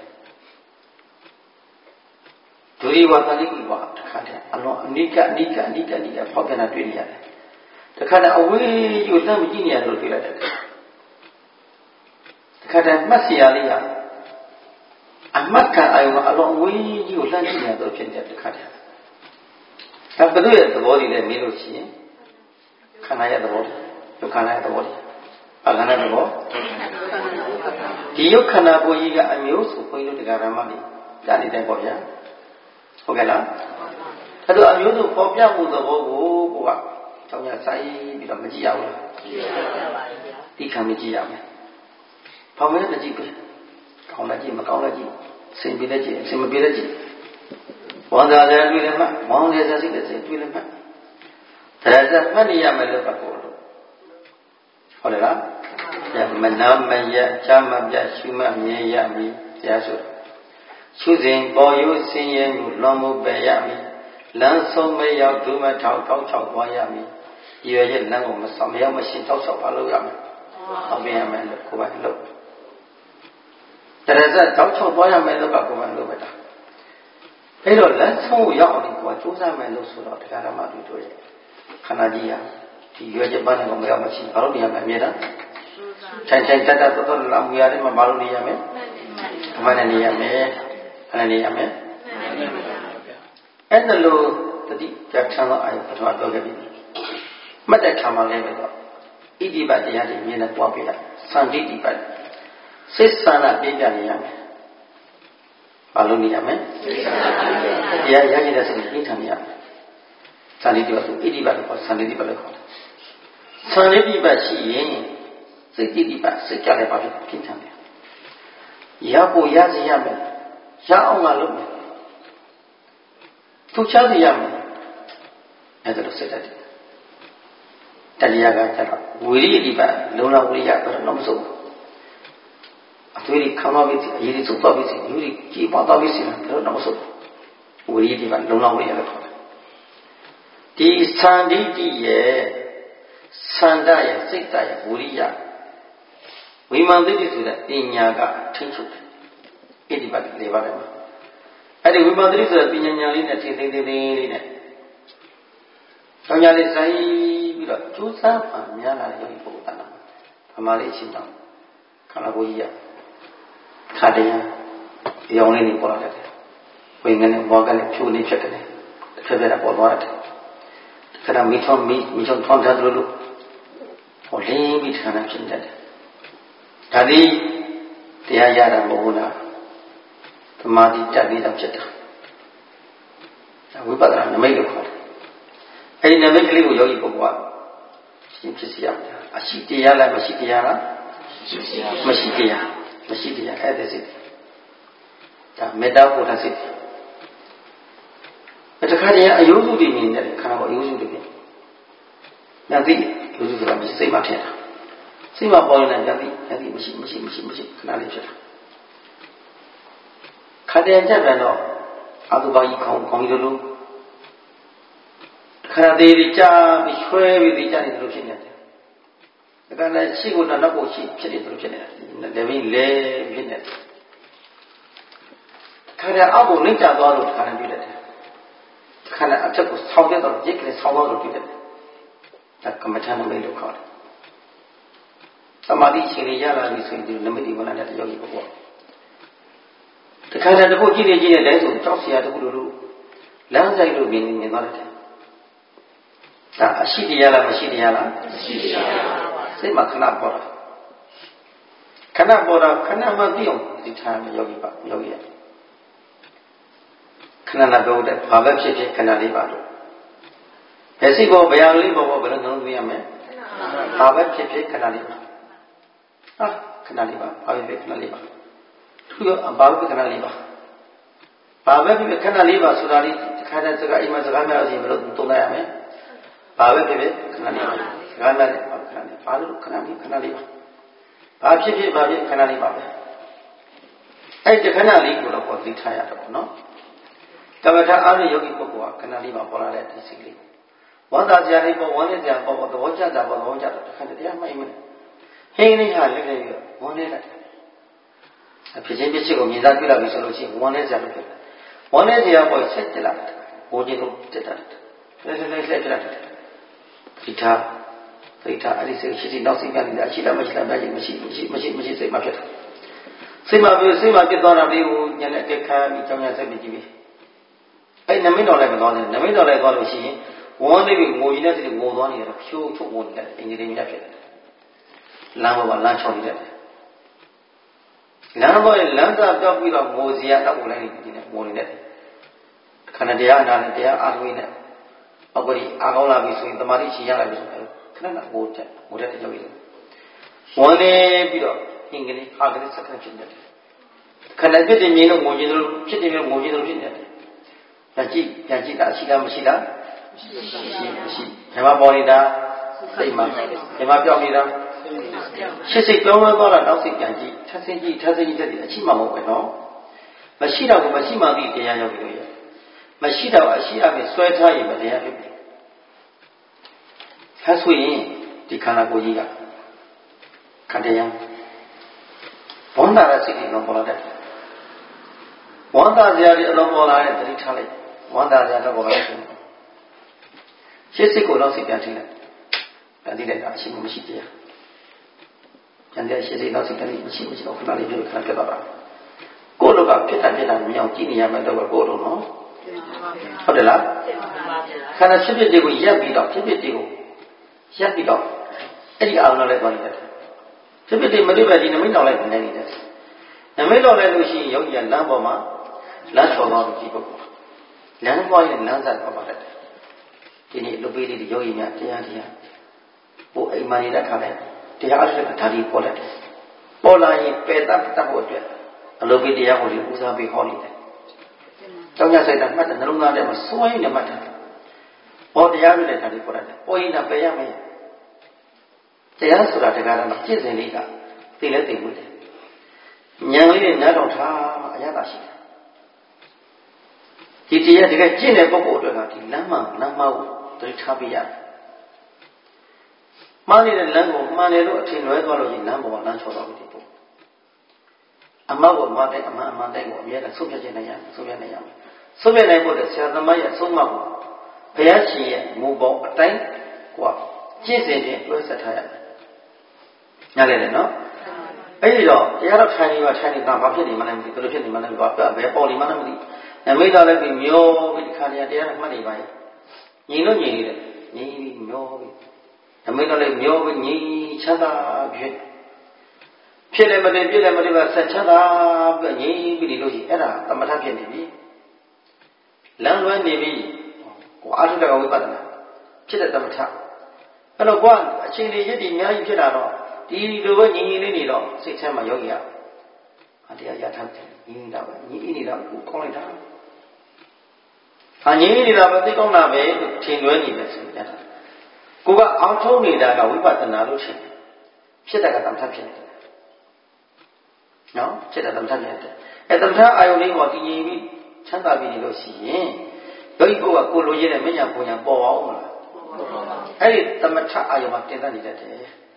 ဒုရိဝသနိကိဝတခါတည်းအလုံးအနိကအနိကအနိကအနိကဖောက်ပြန်တာတွေ့နေရတယ်တခါတည်းအဝေးယူလှမ်းမကြည့်နေရလို့တွေ့လိုက်တယ်တခါတည်းမှတ်စီရလေးကအမတ်ခံအာယုံအလုံးအဝေးကြီးကိုလှမ်းကြည့်နေရတော့ဖြစ်တယ်တခါတည်းဒါဘယ်လိုရဲ့သဘောတွေလဲမေးလို့ရှိရင်ခန္ဓာရဲ့သဘောယုတ်ခန္ဓာရဲ့သဘောအခန္ဓာသဘောဒီယုတ်ခန္ဓာကိုယ်ကြီးကအမျိုးစုဘုန်းကြီးတို့တရားဓမ္မတွေကြားနေတယ်ပေါ့ဗျာဟုတ်ကဲ့လားအဲ့တော့အမျိုးစုပေါ်ပြမှုသဘောကိုကိုကကြောင်းရဆိုင်ပြီးတော့မကြည့်ရဘူးလားကြည့်ရပါဘူးဗျာဒီခံမကြည့်ရမယ်ဘာမှမကြည့်ဘူးကောင်းလည်းကြည့်မကောင်းလည်းကြည့်စင်ပြလည်းကြည့်စင်မပြလည်းကြည့်ဝန္တာလည်းတွေ့လည်းမှဝန္တာစိတ်လည်းစိတ်တွေ့လည်းမှတရားစမှတ်နေရမယ်လို့ပြောလို့ဟုတ်တယ်လားမနာမယချမ်းမပြရှုမှတ်မြင်ရမည်တရားဆိုရှုစဉ်ပေါ်ရုပ်ဆင်းရဲမှုလွန်မှုပယ်ရမည်လမ်းဆုံးမရောက်ဒုမထောက်ထောက်ချောက်သွားရမည်ရွယ်ရဲ့လမ်းကိုမဆောင်မရောက်မရှင်းထောက်ချောက်ပါလို့ရမယ်အပြင်ရမယ်လို့ကိုယ်ပိုင်လို့တရားစထောက်ချောက်သွားရမယ်လို့ကကိုယ်ပိုင်လို့ပဲတာအဲ့တော့လမ်းဆုံးကိုရောက်အောင်ဒီကိုယ်ကစူးစမ်းမယ်လို့ဆိုတော့တရားဓမ္မတွေတို့ရဲ့ခန္ဓာကြီးဟာဒီရွယ်ချက်ပန်းကိုမရောက်မရှိဘာလို့နေရမလဲအမြဲတမ်းထိုင်ထိုင်တတ်တတ်တော်တော်လာမူရတယ်မှာဘာလို့နေရမလဲအမှန်နဲ့နေရမယ်အဲ့ဒါနေရမယ်အဲ့ဒါလို့တတိပြဋ္ဌာန်းသောအာယုပထမပြောခဲ့ပြီမှတ်တဲ့ခါမှလည်းပဲတော့ဣတိပတရားတွေအမြဲတမ်းပွားပြတာသံတိတိပစိတ်ဆန္ဒပြည့်ပြနေရမယ်ဘာလို့နေရမလဲတရားရရှိတဲ့စိတ်ပြည့်ထန်နေရမယ်သံတိတိပဆိုဣတိပလို့ခေါ်သံတိတိပလို့ခေါ်တယ်သံတိတိပရှိရင်စိတ်တိတိပစိတ်ကြလည်းပါဖြစ်ပြည့်ထန်တယ်ရဖို့ရစီရမယ်ရအောင်ငါလုပ်မယ်သူချစီရမယ်အဲ့ဒါလို့စိတ်တတ်တယ်တရားကကျတော့ဝိရိယတိပလုံလဝိရိယတော့မစိုးဘူးအသွေးကြီးခံသွားပြီအရေးကြီးစုပ်သွားပြီယူရီကြီးပွားသွားပြီစီလားတော့မစိုးဘူးဝိရိယတိပလုံလဝိရိယလို့ခေါ်တယ်ဒီသံတိတိရဲ့သန္တရဲ့စိတ်တရဲ့ဝိရိယဝိမာန်တိတိဆိုတဲ့ပညာကထိချုပ်တယ်ဣတိပတိလေးပါတယ်မှာအဲ့ဒီဝိမာန်တိဆိုတဲ့ပညာညာလေးနဲ့ထိသိသိသိလေးနဲ့ဆောင်းညာလေးဆိုင်ပြီးတော့ကျိုးစားမှများလာတဲ့ပုဂ္ဂိုလ်တဏ္ဍာဗမာလေးချင်းတော့ခန္ဓာကိုယ်ကြီးရခါတရားရောင်လေးနေပေါ်လာတယ်ဝိင္ကနဲ့ဘောကနဲ့ဖြူနေဖြစ်တယ်တစ်ဖက်ဖက်ကပေါ်သွားတယ်ခဏမိချုံမိမိချုံထွန်းထားသလိုလိုဟောလင်းပြီးဌာနဖြစ်တတ်တယ်ဒါသည်တရားရတာမဟုတ်လားသမာဓိတက်ပြီးတော့ဖြစ်တာဝိပဿနာနမိတ်လို့ခေါ်တယ်အဲဒီနမိတ်ကလေးကိုယောဂီပုဂ္ဂိုလ်ကရှင်းဖြစ်စီရမယ်အရှိတရားလားမရှိတရားလားမရှိတရားမရှိတရားအဲ့ဒါစိတ်ဒါမေတ္တာဘုဒ္ဓစိတ်တခါတည်းအယုစုတွေမြင်တဲ့ခန္ဓာကိုအယုစုတွေမြင်ညာသိအယုစုဆိုတာမရှိစိတ်မှထင်တာစိတ်မှပေါ်နေတာညာသိညာသိမရှိမရှိမရှိမရှိခဏလေးဖြစ်တာခါတည်းကြပြန်တော့အတုပါကြီးခေါင်းခေါင်းကြီးလိုခန္ဓာသေးတွေကြာပြီးချွဲပြီးကြာနေတယ်လို့ဖြစ်နေတယ်ဒါကလည်းရှိကိုနောက်ကိုရှိဖြစ်နေတယ်လို့ဖြစ်နေတယ်လည်းပြီးလဲဖြစ်နေတယ်ခန္ဓာအောက်ကိုနှိမ့်ချသွားလို့ခန္ဓာပြည့်တယ်ခန္ဓာအထက်ကိုဆောင်းတဲ့တော့ရိတ်ကလေးဆောင်းသွားလို့ပြည့်တယ်ဒါကမ္မထာနမိတ်လို့ခေါ်တယ်သမာဓိရှင်ရလာပြီဆိုရင်ဒီနမိတ်ဒီဝနာတဲ့ယောဂီပုဂ္ဂိုလ်တခါတည်းတစ်ခုကြည့်နေကြည့်နေတယ်ဆိုကြောက်စရာတစ်ခုလိုလိုလမ်းဆိုင်လို့မြင်နေသွားတယ်ဒါအရှိတရားလားမရှိတရားလားမရှိတရားပါစိတ်မှာခဏပေါ်တာခဏပေါ်တာခဏမှသိအောင်ဒီထားမယ်ယောဂီပါယောဂီရခဏနာပြောတဲ့ဘာပဲဖြစ်ဖြစ်ခဏလေးပါလို့ဘယ်စိတ်ပေါ်ဘယ်အောင်လေးပေါ်ပေါ်ဘယ်လိုသုံးသိရမလဲဘာပဲဖြစ်ဖြစ်ခဏလေးပါဟာခဏလေးပါဘာပဲဖြစ်ခဏလေးပါသူကဘာပဲခဏလေးပါဘာပဲဖြစ်ခဏလေးပါဆိုတာလေးတစ်ခါတည်းစကားအိမ်မှာစကားများလို့ရှိရင်ဘယ်လိုသုံးလိုက်ရမလဲဘာပဲဖြစ်ဖြစ်ခဏလေးပါစကားများတယ်ဘာခဏလေးဘာလို့ခဏလေးခဏလေးပါဘာဖြစ်ဖြစ်ဘာဖြစ်ခဏလေးပါပဲအဲ့ဒီခဏလေးကိုတော့သိထားရတော့ပေါ့နော်ကမ္မထာအားဖြင့်ယောဂီပုဂ္ဂိုလ်ကခဏလေးပါပေါ်လာတဲ့ဒီစိတ်လေးဝန္တာကြလေးပေါ်ဝန္တဲ့ကြပေါ်ပေါ်သဘောကျတာပေါ်သဘောကျတော့တစ်ခါတည်းတရားမှိုက်မယ်ဟင်းလေးဟာလက်လေးပြီးဝန္နေလိုက်အဖြစ်ချင်းဖြစ်ချင်းကိုမြင်သာတွေ့လာပြီဆိုလို့ရှိရင်ဝန္နေကြလို့ဖြစ်တယ်ဝန္နေကြပေါ်ဆက်တက်လာတယ်ဘိုးကြီးတို့တက်တာလက်လက်လက်တက်လာတယ်ဒီထားဒီထားအဲ့ဒီစိတ်ရှိရှိနောက်စိတ်ပြန်နေတာရှိလားမရှိလားမရှိမရှိမရှိမရှိစိတ်မှဖြစ်တယ်စိတ်မှပြစိတ်မှပြသွားတာလေးကိုညနေတက်ခါပြီးကြောင်ရဆက်ပြီးကြည့်ပြီအဲ့နမိတ်တော်လည်းမသွားနဲ့နမိတ်တော်လည်းသွားလို့ရှိရင်ဝန်းနေပြီငိုကြီးတဲ့စိတ်ငိုသွားနေတယ်ဖြိုးချုပ်ငိုနေတယ်အင်ဂျင်တွေဖြစ်တယ်လမ်းပေါ်မှာလမ်းချောင်းနေတယ်လမ်းပေါ်လမ်းသာပြောက်ပြီးတော့ငိုစရာတော့ဝင်လိုက်နေတယ်ငိုနေတယ်ခန္ဓာတရားအနာနဲ့တရားအားထုတ်နေအောက်ကိုအားကောင်းလာပြီဆိုရင်တမာတိရှိရလာပြီဆိုတော့ခဏကငိုတဲ့ငိုတဲ့ကြောက်ရတယ်ဝန်းနေပြီးတော့ဟင်ကလေးဟာကလေးစက္ကန့်ဖြစ်နေတယ်ခဏဖြစ်တယ်မြင်လို့ငိုကြည့်လို့ဖြစ်တယ်ငိုကြည့်လို့ဖြစ်နေတယ်ပြန်ကြည့်ပြန်ကြည့်တာရှိလားမရှိလားမရှိမရှိဓမ္မပေါ်နေတာစိတ်မှာဓမ္မပြောင်းနေတာရှစ်စိတ်ပြောင်းလဲသွားတာနောက်စိတ်ပြန်ကြည့်ထပ်စိတ်ကြည့်ထပ်စိတ်ကြည့်တဲ့အရှိမှမဟုတ်ပဲနော်မရှိတော့ဘူးမရှိမှသိတရားရောက်ပြီလို့ရမရှိတော့အရှိအမေဆွဲထားရင်မတရားဖြစ်ပြီဆက်ဆိုရင်ဒီခန္ဓာကိုယ်ကြီးကခန္ဓာယံဘဝန္တာရစိတ်တွေတော့ပေါ်လာတယ်ဝန္တာဇာတိအလုံးပေါ်လာတဲ့တတိထားလိုက်ဝန္တာဇာတော့ပေါ်လာတယ်ရှစ်စိတ်ကိုတော့စိတ်ပြန်ထိလိုက်ပြန်ထိလိုက်တာအရှိမရှိတရားပြန်တဲ့ရှစ်စိတ်တော့စိတ်ကနေမရှိမရှိတော့ခဏလေးပြခဏပြတ်သွားတာကိုယ်တို့ကဖြစ်တာဖြစ်တာမြင်အောင်ကြည့်နေရမယ်တော့ကိုယ်တို့နော်ဟုတ်တယ်လားခန္ဓာဖြစ်ဖြစ်တွေကိုရက်ပြီးတော့ဖြစ်ဖြစ်တွေကိုရက်ပြီးတော့အဲ့ဒီအာရုံနဲ့သွားနေတယ်ဖြစ်ဖြစ်တွေမတွေ့ပဲဒီနမိတ်တော်လိုက်နေနေတယ်နမိတ်တော်လိုက်လို့ရှိရင်ယောဂီကလမ်းပေါ်မှာလမ်းချော်သွားပြီပုဂ္ဂိုလ်လမ်းပေါ်ရင်လမ်းဆက်သွားပါတယ်ဒီနေ့လူပေးတဲ့ယောဂီများတရားတရားဟိုအိမ်မှာနေတဲ့ခါနဲ့တရားအားဖြင့်ဓာတိပေါ်လာတယ်ပေါ်လာရင်ပယ်တတ်တတ်ဖို့အတွက်အလုပ်ပေးတရားကိုလည်းဦးစားပေးဟောနေတယ်ကျောင်းရဆိုင်တာမှတ်တယ်နှလုံးသားထဲမှာစွန့်ရင်လည်းမှတ်တယ်ဟောတရားနဲ့ဓာတိပေါ်လာတယ်ပေါ်ရင်လည်းပယ်ရမယ်တရားဆိုတာတရားတော်မှာကျင့်စဉ်လေးကသိလဲသိဖို့တယ်ဉာဏ်လေးနဲ့နားတော်ထားမှအရသာရှိတယ်ဒီတရားတကယ်ကျင့်တဲ့ပုဂ္ဂိုလ်အတွက်ကဒီလမ်းမှာလမ်းမကိုသတိထားပြရတယ်မှားနေတဲ့လမ်းကိုမှန်တယ်လို့အထင်လွဲသွားလို့ရင်လမ်းပေါ်ကလမ်းချော်သွားပြီဒီပုဂ္ဂိုလ်အမှတ်ကိုမှတ်တဲ့အမှန်အမှန်တိုင်းကိုအမြဲတမ်းဆုံးဖြတ်ခြင်းနဲ့ရဆုံးဖြတ်နိုင်ရမယ်ဆုံးဖြတ်နိုင်ဖို့တဲ့ဆရာသမားရဲ့အဆုံးအမကိုဘုရားရှင်ရဲ့မူပေါင်းအတိုင်းကိုကျင့်စဉ်ချင်းတွဲဆက်ထားရတယ်နားလည်တယ်နော်အဲ့ဒီတော့တရားတော်ထိုင်နေပါထိုင်နေတာဘာဖြစ်နေမှလည်းမသိဘယ်လိုဖြစ်နေမှလည်းမသိဘာပြဘယ်ပေါ်နေမှလည်းမသိနမိတ်တော်လည်းပြီးမျောပြီးဒီခါတရားတရားမှတ်နေပါရဲ့ညီလို့ညီနေတယ်ညီပြီးမျောပြီးနမိတ်တော်လည်းမျောပြီးညီချမ်းသာဖြစ်ဖြစ်လည်းမတည်ပြည့်လည်းမတည်ပါဆက်ချမ်းသာပြီးညီပြီးဒီလိုရှိအဲ့ဒါသမထဖြစ်နေပြီလမ်းလွဲနေပြီကိုအားထုတ်တဲ့ဝိပဿနာဖြစ်တဲ့သမထအဲ့တော့ကွာအချိန်လေးရည်တည်အများကြီးဖြစ်လာတော့ဒီလိုပဲညီညီလေးနေတော့စိတ်ထဲမှာယောဂီကအတရားရထားတယ်ညီနေတာပဲညီနေတာကိုကောင်းလိုက်တာဟာညီနေတာပဲသိကောင်းတာပဲလို့ထင်လွဲနေတယ်ဆိုကြတာကိုကအောင်ထုံးနေတာကဝိပဿနာလို့ထင်တယ်ဖြစ်တဲ့ကသမထဖြစ်နေတယ်နော်ဖြစ်တဲ့သမထဖြစ်တယ်အဲသမထအာယုန်လေးကိုတည်ငြိမ်ပြီးချမ်းသာပြီးနေလို့ရှိရင်ယောဂီကိုကကိုလိုရတဲ့မညာပုံညာပေါ်အောင်မလားအဲ့ဒီသမထအာယုန်မှာတင်တတ်နေတတ်တယ်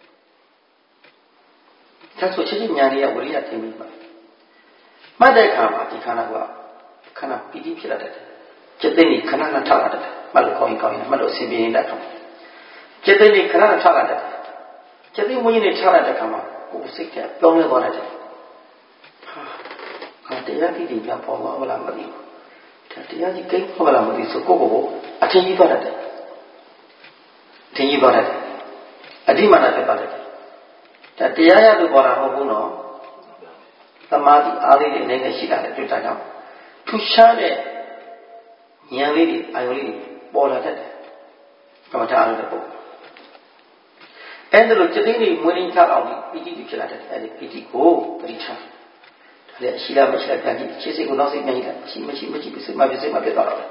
ဒါဆိုချင်းချင်းညာလေးကဝိရိယတင်ပြီးပါမှတ်တဲ့အခါမှာဒီခန္ဓာကခန္ဓာပီတိဖြစ်လာတယ်จิตသိနေခဏခဏထလာတယ်မှတ်လို့ကောင်းရင်ကောင်းရင်မှတ်လို့အစဉ်ပြေနေတဲ့အခါจิตသိနေခဏခဏထလာတယ်จิตသိမွေးနေထလာတဲ့အခါမှာကိုယ်စိတ်ကပြောင်းလဲသွားတယ်ဟာတရားတိတိကျပေါ်သွားမလားမသိဘူးဒါတရားကြီးကိန်းပေါ်လာမသိဆိုကိုယ့်ကိုယ်အထင်ကြီးသွားတယ်အထင်ကြီးသွားတယ်အဓိမာနဖြစ်ပါတယ်ဒါတရားရလို့ပေါ်တာမဟုတ်ဘူးနော်သမာဓိအားလေးတွေအနေနဲ့ရှိတာလည်းတွေ့တာကြောင့်ထူရှားတဲ့ဉာဏ်လေးတွေအာယုလေးတွေပေါ်လာတတ်တယ်ကမ္မထာအားလည်းပေါ့အဲ့ဒါလိုจิตသိနေမွေးရင်းအောင်ပီတိဖြစ်လာတယ်အဲ့ဒီပီတိကိုပရိချာဒါလည်းရှိလားမရှိလားပြန်ကြည့်ခြေစိတ်ကိုနောက်စိတ်ပြန်ကြည့်ရှိမရှိမရှိစိတ်မပြစိတ်မပြတော့တယ်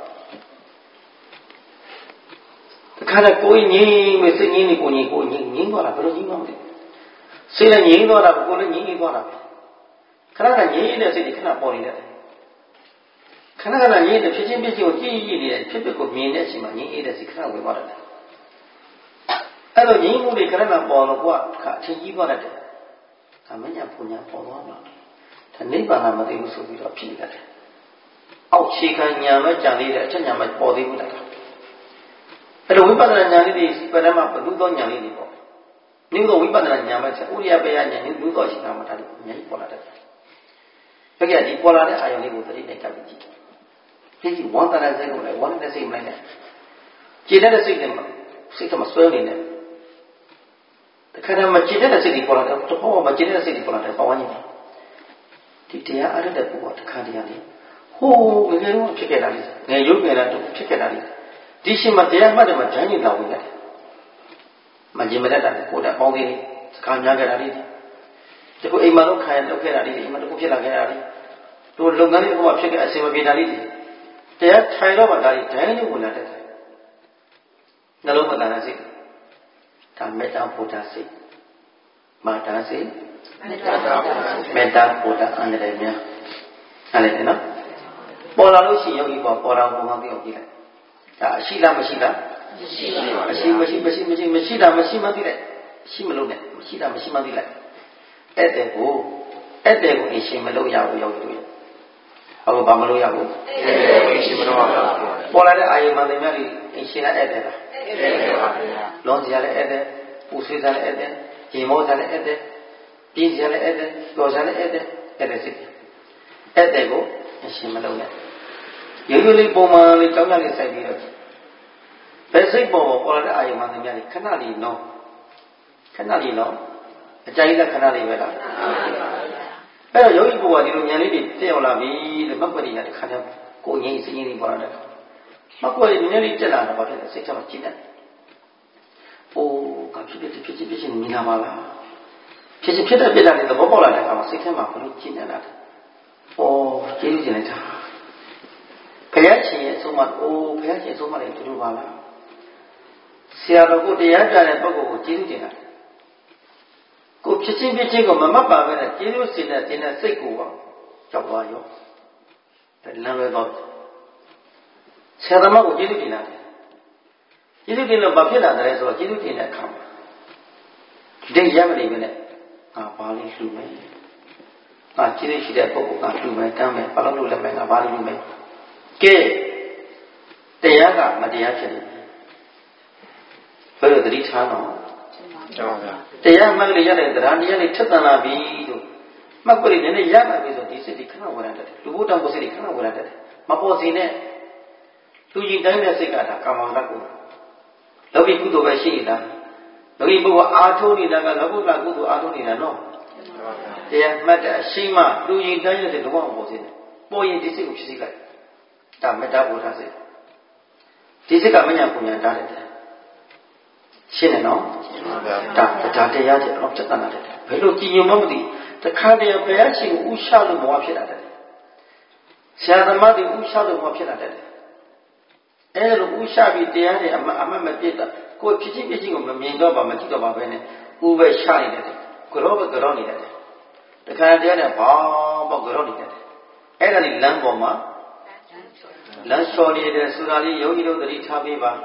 တခါတော့ကိုယ်ငြင်းမစိတ်ငြင်းနေကိုငြင်းကိုငြင်းငြင်းသွားတာဘယ်လိုငြင်းမှမသိစိတ်လည်းငြင်းသွားတာကိုယ်လည်းငြင်းနေသွားတာပဲခဏခဏငြင်းနေတဲ့စိတ်တွေခဏပေါ်နေတယ်ခဏခဏငြင်းတဲ့ဖြစ်ချင်းဖြစ်ချင်းကိုကြည့်ကြည့်နေတဲ့ဖြစ်ဖြစ်ကိုမြင်တဲ့အချိန်မှာငြင်းနေတဲ့စိတ်ခဏဝင်သွားတယ်အဲ့လိုငြင်းမှုတွေခဏခဏပေါ်တော့ကိုယ်ကအထင်ကြီးသွားတယ်ဒါမညာပူညာပေါ်သွားမှာဒါနိဗ္ဗာန်မသိဘူးဆိုပြီးတော့ဖြစ်နေတယ်အောက်ခြေခံညာမဲ့ကြံသေးတယ်အထက်ညာမဲ့ပေါ်သေးဘူးလားအဲ့လိုဝိပဿနာဉာဏ်လေးတွေပရမဘလူသောဉာဏ်လေးတွေပေါ့နိဗ္ဗာန်ဝိပဿနာဉာဏ်မဲ့ဥရိယပယဉာဏ်နဲ့လူသောရှိတာမှဒါတွေအများကြီးပေါ်လာတယ်တကယ်ဒီပေါ်လာတဲ့အာယုန်လေးကိုသတိနဲ့ကပ်ပြီးကြည့်ဒီကြီးဝန္တရစိတ်ကိုလည်းဝန္တတဲ့စိတ်မလိုက်နဲ့ကြည်တဲ့စိတ်နဲ့စိတ်ကမဆွဲနေနဲ့တခါတည်းမကြည်တဲ့စိတ်တွေပေါ်လာတယ်တော့မကြည်တဲ့စိတ်တွေပေါ်လာတယ်ပေါင်းရင်းဒီတရားအရတဲ့ပုဂ္ဂိုလ်တခါတည်းရတယ်ဟိုးငယ်ငယ်တော့ဖြစ်ခဲ့တာလေငယ်ရုပ်ငယ်လာတော့ဖြစ်ခဲ့တာလေဒီရှင်မတရားမှတ်တယ်မှာဂျိုင်းနေလာဝင်ရတယ်မကြည်မတတ်တာကိုယ်တိုင်ပေါင်းသေးတယ်စကားများခဲ့တာလေဒီကိုအိမ်မှာတော့ခံရလောက်ခဲ့တာလေအိမ်မှာတခုဖြစ်လာခဲ့တာလေတို့လုပ်ငန်းလေးတစ်ခုမှဖြစ်ခဲ့အဆင်မပြေတာလေတရားထိုင်တော့မှဒါကြီးဂျိုင်းနေဝင်လာတဲ့နှလုံးမတန်တဲ့စိတ်ဒါမေတ္တာဘုဒ္ဓစိတ်မာတာစိတ်မေတ္တာမေတ္တာဘုဒ္ဓအန္တရာယ်များအဲ့လေနော်ပေါ်လာလို့ရှိရင်ယောဂီပေါ်ပေါ်လာပုံမှန်ပြောကြည့်လိုက်ဒါအရှိလားမရှိလားမရှိပါဘူးမရှိမရှိမရှိမရှိတာမရှိမှသိလိုက်ရှိမလို့နဲ့မရှိတာမရှိမှသိလိုက်အဲ့တဲ့ကိုအဲ့တဲ့ကိုအရှင်မလို့ရဘူးယောဂီတို့ဟုတ်ဘာမလို့ရဘူးအဲ့တဲ့ကိုအရှင်မလို့ရဘူးပေါ်လာတဲ့အာယုံမှန်တယ်များလေအရှင်ကအဲ့တဲ့လားအဲ့တဲ့ပါဗျာလောစရာလည်းအဲ့တဲ့ပူဆွေးစားလည်းအဲ့တဲ့ဂျင်မောစားလည်းအဲ့တဲ့ပြင်းစရာလည်းအဲ့တဲ့ကြော်စားလည်းအဲ့တဲ့အဲ့တဲ့စိတ်အဲ့တဲ့ကိုအရှင်မလို့နဲ့ရိုးရိုးလေးပုံမှန်လေးကြောင်းကြလေးစိုက်ပြီးတော့ဘယ်စိတ်ပေါ်ပေါ်ပေါ်လာတဲ့အာယုံမှန်တယ်များလေခဏလေးနော်ခဏလေးနော်အကြိုက်တဲ့ခဏလေးပဲလားအဲ့တော့ယောဂီဘုရားဒီလိုဉာဏ်လေးတွေတက်ရောက်လာပြီလို့မှတ်ပွက်ရတဲ့ခါကျကိုငြိမ်းစင်းရင်းလေးပေါ်လာတဲ့မှတ်ပွက်ရဉာဏ်လေးတက်လာတော့ဘာဖြစ်လဲစိတ်ထဲမှာကြည်တယ်အိုးကဖြစ်ဖြစ်ဖြစ်ဖြစ်ဖြစ်နေလာပါလားဖြစ်ဖြစ်ဖြစ်တဲ့ပြတာလေးသဘောပေါက်လာတဲ့အခါမှာစိတ်ထဲမှာဘလို့ကြည်နေတာလဲအိုးကျေးဇူးတင်လိုက်တာဘုရားရှင်ရဲ့အဆုံးအမအိုးဘုရားရှင်အဆုံးအမလည်းတူတူပါလားဆရာတော်ကိုတရားပြတဲ့ပုဂ္ဂိုလ်ကိုကျေးဇူးတင်တာကိုဖြစ်ချင်းဖြစ်ချင်းကိုမမှတ်ပါပဲနဲ့ကျေးဇူးစင်တဲ့တင်တဲ့စိတ်ကိုကြောက်သွားရောဒါလမ်းလွဲတော့ဆရာသမားကိုကျေးဇူးတင်တာကျေးဇူးတင်လို့ဘာဖြစ်လာတယ်ဆိုတော့ကျေးဇူးတင်တဲ့အခါမှာဒီရမနေပဲနဲ့အာဘာလေးလှူမယ်အာကျေးဇူးရှိတဲ့ပုဂ္ဂိုလ်ကလှူမယ်တမ်းမယ်ဘာလို့လှူလဲမယ်ငါဘာလို့လှူမယ်ကဲတရားကမတရားဖြစ်တယ်ဘယ်လိုသတိထားတော့တရားမှတ်လို့ရတဲ့တရားတရားလေးထက်သန်လာပြီလို့မှတ်ကိုလေးနည်းနည်းရလာပြီဆိုဒီစိတ်ဒီခဏဝရတတ်တယ်လူဘုတောင်ကိုစိတ်ဒီခဏဝရတတ်တယ်မပေါ်စီနဲ့လူကြီးတိုင်းတဲ့စိတ်ကဒါကာမဂုဏ်ကိုလောကီကုသိုလ်ပဲရှိနေတာလောကီဘုရားအာထုံးနေတာကလောကုတ္တကုသိုလ်အာထုံးနေတာနော်တရားမှတ်တဲ့အရှိမလူကြီးတိုင်းတဲ့လောကမပေါ်စီနဲ့ပေါ်ရင်ဒီစိတ်ကိုဖြစ်စေလိုက်ဒါမေတ္တာဘုရားစိတ်ဒီစိတ်ကမညာပူညာတားတယ်ရှင်းတယ်နော်ဒါဒါတရားတွေတော့တက်တာတယ်ဘယ်လိုကြည်ညိုမှမသိတခါတည်းဘယ်အချိန်ဥရှလို့ဘဝဖြစ်လာတယ်ဆရာသမားတွေဥရှလို့ဘဝဖြစ်လာတယ်အဲလိုဥရှပြီးတရားတွေအမအမမပြည့်တာကိုယ်ဖြစ်ချင်းဖြစ်ချင်းကိုမမြင်တော့ပါမကြည့်တော့ပါပဲနဲ့ဥပဲရှာနေတယ်ကြောပဲကြောနေတယ်တခါတရားနဲ့ဘောင်းပေါက်ကြောနေတယ်အဲ့ဒါလေးလမ်းပေါ်မှာလမ်းလျှော်နေတယ်ဆိုတာလေးယောဂီတို့သတိထားပေးပါ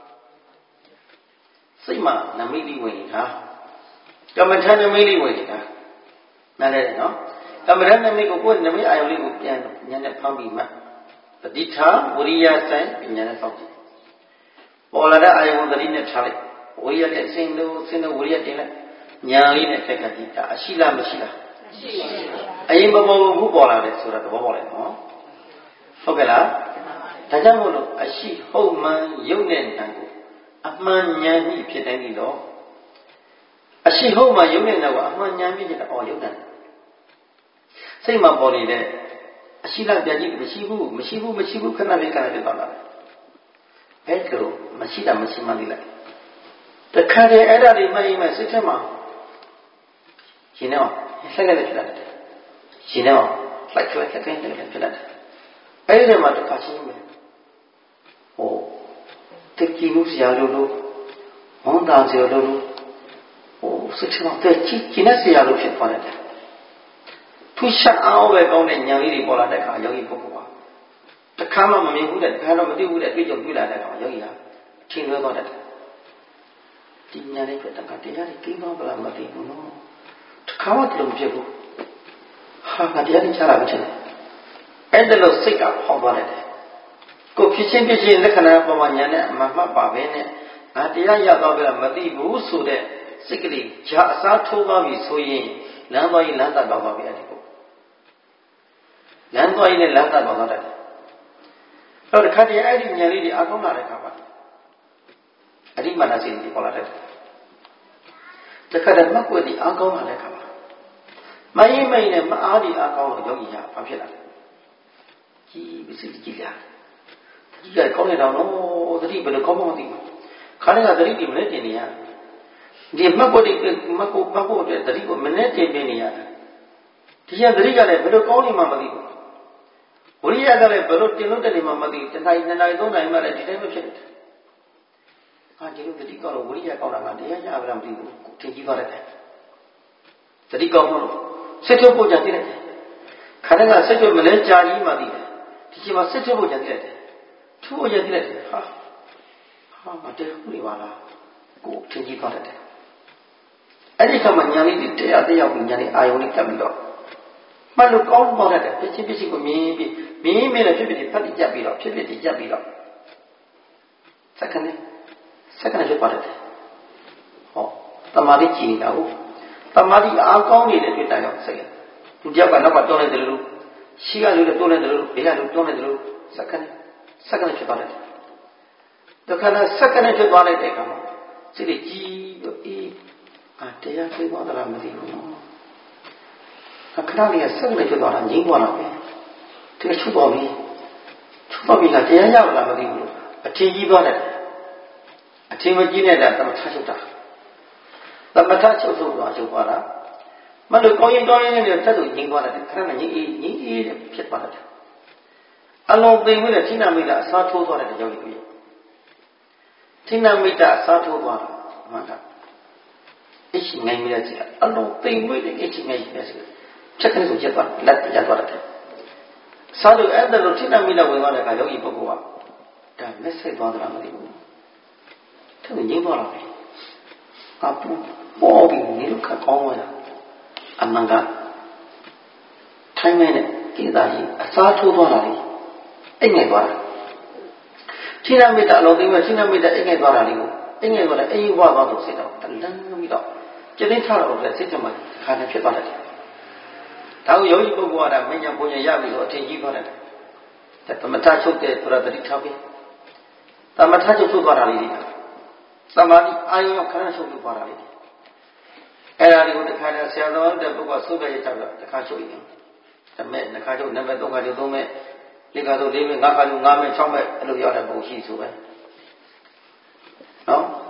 စိတ်မှာနမိတ်လေးဝင်နေတာကမ္မထာနမိတ်လေးဝင်နေတာနားလဲတယ်နော်ကမ္မထာနမိတ်ကိုကိုယ်နမိတ်အာယုလေးကိုပြန်ဉာဏ်နဲ့ဖမ်းပြီးမှသတိထားဝိရိယဆိုင်ဉာဏ်နဲ့ဖောက်ကြည့်ပေါ်လာတဲ့အာယုသတိနဲ့ထားလိုက်ဝိရိယနဲ့အစဉ်လို့အစဉ်လို့ဝိရိယတင်လိုက်ဉာဏ်လေးနဲ့ဖက်ကကြည့်တာအရှိလားမရှိလားမရှိပါဘူးအရင်မပေါ်ဘူးပေါ်လာတယ်ဆိုတာသဘောပေါက်လိုက်နော်ဟုတ်ကဲ့လားဒါကြောင့်မို့လို့အရှိဟုတ်မှန်ယုတ်တဲ့ဉာဏ်ကိုအမှန်ဉာဏ်ကြီးဖြစ်တိုင်းပြီးတော့အရှိဟုတ်မှယုတ်တဲ့ဉာဏ်ကိုအမှန်ဉာဏ်ကြီးဖြစ်တာအော်ယုတ်တယ်စိတ်မှာပေါ်နေတဲ့အရှိလားပြန်ကြည့်မရှိဘူးမရှိဘူးမရှိဘူးခဏလေးခဏလေးပါလာတယ်အဲ့လိုမရှိတာမရှိမှလေးလိုက်တခါတည်းအဲ့ဒါတွေမှတ်ရင်မှစိတ်ထဲမှာရှင်တော့ဆက်လက်ဖြစ်လာတယ်ရှင်တော့လိုက်ထွက်ခက်ခဲနေတယ်ဖြစ်လာတယ်အဲ့ဒီမှာတစ်ခါရှင်းမယ်ဟိုတကီမှုစရာလို့လို့ဝန်တာစရာလို့ဟိုစိတ်ထဲမှာတဲ့ကြည်ကျင်တဲ့စရာလို့ဖြစ်သွားတယ်သူရှက်အောင်ပဲကောင်းတဲ့ဉာဏ်လေးတွေပေါ်လာတဲ့အခါယောဂီပုဂ္ဂိုလ်ကတခါမှမမြင်ဘူးတဲ့တခါတော့မသိဘူးတဲ့တွေ့ကြုံတွေ့လာတဲ့အခါယောဂီကထင်လွဲသွားတယ်ဒီဉာဏ်လေးပြတဲ့ကတရားတွေကိန်းတော့ဗလားမသိဘူးနော်တခါမှတလုံးဖြစ်ဘူးဟာငါတရားတွေချတာမဖြစ်ဘူးအဲ့ဒါလို့စိတ်ကဟောသွားတယ်ကိုဖြစ်ချင်းဖြစ်ချင်းလက္ခဏာပေါ်မှာဉာဏ်နဲ့အမှတ်မှတ်ပါပဲနဲ့ငါတရားရသွားပြီလားမသိဘူးဆိုတဲ့စိတ်ကလေးဂျာအစားထိုးသွားပြီဆိုရင်လမ်းသွားရင်လမ်းသက်သွားပါပြီအဲ့ဒီကိုလမ်းသွားရင်လည်းလမ်းသက်သွားတော့တယ်အဲ့တော့ခါတည်းအဲ့ဒီဉာဏ်လေးတွေအကောင်းလာတဲ့အခါမှာအရိမာနစိတ်တွေပေါ်လာတယ်တခါတည်းမှတ်ကိုယ်ဒီအကောင်းလာတဲ့အခါမှာမယိမ့်မိန်နဲ့မအားဒီအကောင်းလို့ယောဂီဟာဘာဖြစ်လာလဲကြီးပစိတ်ကြီးလာကြီးကကောင်းနေတော့နော်သတိဘယ်လိုကောင်းမှမသိဘူးခါတည်းကသတိဒီမနဲ့တင်နေရဒီမှတ်ကိုယ်ဒီမှတ်ကိုမှတ်ကိုအတွက်သတိကိုမနဲ့တင်ပြနေရတယ်ဒီကသတိကလည်းဘယ်လိုကောင်းနေမှမသိဘူးဝိရိယကလည်းဘယ်လိုတင်လို့တက်နေမှမသိဘူးတစ်နိုင်နှစ်နိုင်သုံးနိုင်မှလည်းဒီတိုင်းမဖြစ်ဘူးအာဒီလိုသတိကောင်းလို့ဝိရိယကောင်းတာကတရားရပါလားမသိဘူးထင်ကြီးသွားတယ်သတိကောင်းလို့စိတ်ထုတ်ဖို့ကြံသိတယ်ခါတည်းကစိတ်ထုတ်မလဲကြာကြီးမှသိတယ်ဒီချိန်မှာစိတ်ထုတ်ဖို့ကြံသိတယ်ထူဖို့ကြံသိတယ်ဟာဟာမတည့်ဘူးလေပါလားကိုထင်ကြီးသွားတယ်အဲ့ဒီခါမှာညာလေးတွေတရားတရားကိုညာလေးအာယုံလေးကပ်ပြီးတော့မှတ်လို့ကောင်းပေါ်တယ်ဖြစ်ချင်းဖြစ်ချင်းကိုမြင်ပြီးမြင်မြင်နဲ့ဖြစ်ဖြစ်ဖတ်ပြီးကြပ်ပြီးတော့ဖြစ်ဖြစ်ကြပ်ပြီးတော့စက္ကန့်စက္ကန့်ဖြစ်ပါတယ်ဟောတမာတိကြည်နေတာဟုတ်တမာတိအားကောင်းနေတဲ့တွေ့တာရောက်စိတ်သူတယောက်ကနောက်ကတွန်းလိုက်တယ်လို့ရှိကလို့တွန်းလိုက်တယ်လို့ဘေးကလို့တွန်းလိုက်တယ်လို့စက္ကန့်စက္ကန့်ဖြစ်ပါတယ်တခါနဲ့စက္ကန့်ဖြစ်သွားတဲ့အခါမှာစိတ်ကြည်ပြီးအေးအာတရားသိသွားတာမသိဘူးနော်အခါလေးကစက္ကန့်ဖြစ်သွားတာငြိမ်းသွားတာပဲဒီကချုပ်သွားပြီချုပ်သွားပြီလားတရားရလားမသိဘူးလို့အထင်ကြီးသွားတယ်အထင်မကြီးနေတာသမထချုပ်တာသမထချုပ်ဆုံးသွားချုပ်သွားတာမလို့ကောင်းရင်ကောင်းရင်လည်းတက်လို့ငြိမ်းသွားတယ်ခဏနဲ့ငြိမ်းအေးငြိမ်းအေးဖြစ်သွားတယ်အလုံးသိမ့်ဝင်တဲ့ဌိနမိတ်ကအစားထိုးသွားတဲ့ကြောင့်ကြီးဌိနမိတ်ကအစားထိုးသွားတာမှန်တာအရှိငိုင်းမိတဲ့စီအလုံးသိမ့်ဝင်တဲ့အရှိငိုင်းတဲ့စီချက်ကနေဆိုချက်သွားလက်ပြသွားတယ်စားလို့အဲ့ဒါလို့ဌိနမိတ်ဝင်သွားတဲ့အခါယောဂီပုဂ္ဂိုလ်ကဒါလက်ဆက်သွားတာမသိဘူးသူငြိမ်းသွားတာပဲအပူပေါ်ပြီးနေလို့ခက်ကောင်းသွားတာအမှန်ကထိုင်းနေတဲ့ကိစ္စကြီးအစားထိုးသွားတာလေအိမ်ငယ်သွားတာဌိနမိတ်အလုံးသိမ့်မဲ့ဌိနမိတ်အိမ်ငယ်သွားတာလေကိုအိမ်ငယ်သွားတယ်အိမ်ဝသွားတော့စိတ်တော့တလန်းပြီးတော့ကျင်းထားတော့လည်းစိတ်ထဲမှာခါနေဖြစ်သွားတယ်ဒါကိုယောဂီပုဂ္ဂိုလ်ကမညာပုံညာရပြီဆိုအထင်ကြီးသွားတယ်သမထချုပ်တဲ့ဆိုတာတတိထားပြီသမထချုပ်ချုပ်သွားတာလေးတွေသမာဓိအာယုံခဏချုပ်လို့ပါတာလေးအဲ့ဒါလေးကိုတစ်ခါတည်းဆရာတော်တဲ့ပုဂ္ဂိုလ်ဆုပဲရကြတော့တစ်ခါချုပ်ရင်တမဲ့နှစ်ခါချုပ်နံပါတ်သုံးခါချုပ်သုံးမဲ့လေးခါချုပ်လေးမဲ့ငါးခါချုပ်ငါးမဲ့၆မဲ့အဲ့လိုရတဲ့ပုံရှိဆိုပဲနော်တ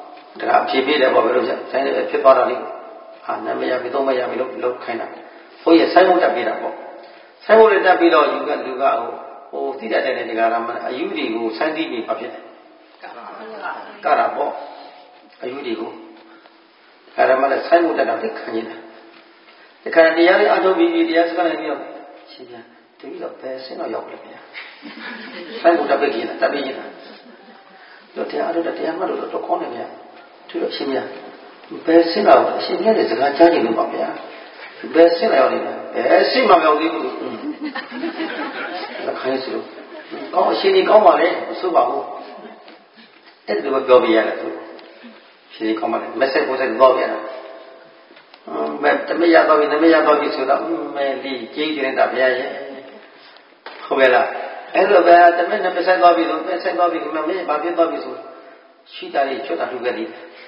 ဒါအဖြေပေးတယ်ပေါ့ဘယ်လိုလဲဆိုင်တယ်ဖြစ်သွားတာလေဟာနာမည်ရပြီတော့မရပြီလို့လို့ခိုင်းတာဘုန်းကြီးဆိုင်ဖို့တက်ပေးတာပေါ့ဆိုင်ဖို့လည်းတက်ပြီးတော့ယူကလူကဟိုဟိုတိတတ်တဲ့တရားရမအယူတွေကိုစိုင်းတိပြီးဘာဖြစ်လဲကရာပေါ့အယူတွေကိုကာရမလည်းဆိုင်ဖို့တက်တာသိခံနေတာဒီခါတရားလေးအထုတ်ပြီးတရားစကားလည်းပြီးတော့ရှင်ပြန်တတိတော့ဘယ်ဆင်းတော့ရောက်လဲဗျာဆိုင်ဖို့တက်ပေးကြတာတက်ပေးကြတာတို့တရားအထုတ်တဲ့တရားမှတ်လို့တော့ကောင်းတယ်ဗျာသူတို့ရှင်ပြန်ဘယ်ဆင်းတော့အရှင်ပြန်တဲ့စကားကြားနေလို့ပါဗျာဘယ်ဆင်းရောက်နေလဲဘယ်ဆင်းမှမရောက်သေးဘူးလက်ခိုင်းစို့ကောင်းအရှင်ကြီးကောင်းပါလေမဆိုးပါဘူးအဲ့ဒါပြောပြရတယ်သူရှင်ကြီးကောင်းပါလေမဆက်ဖို့ဆက်တော့ပြရတာမဲတမရတော့ပြီတမရတော့ပြီဆိုတော့မဲလီကြီးနေတာဗျာရဲ့ဟုတ်ကဲ့လားအဲ့လိုပဲတမနဲ့မဆက်တော့ပြီဆိုမဆက်တော့ပြီမမေးဘာဖြစ်တော့ပြီဆိုရှိတာလေးချွတ်တာထုတ်ခဲ့တယ်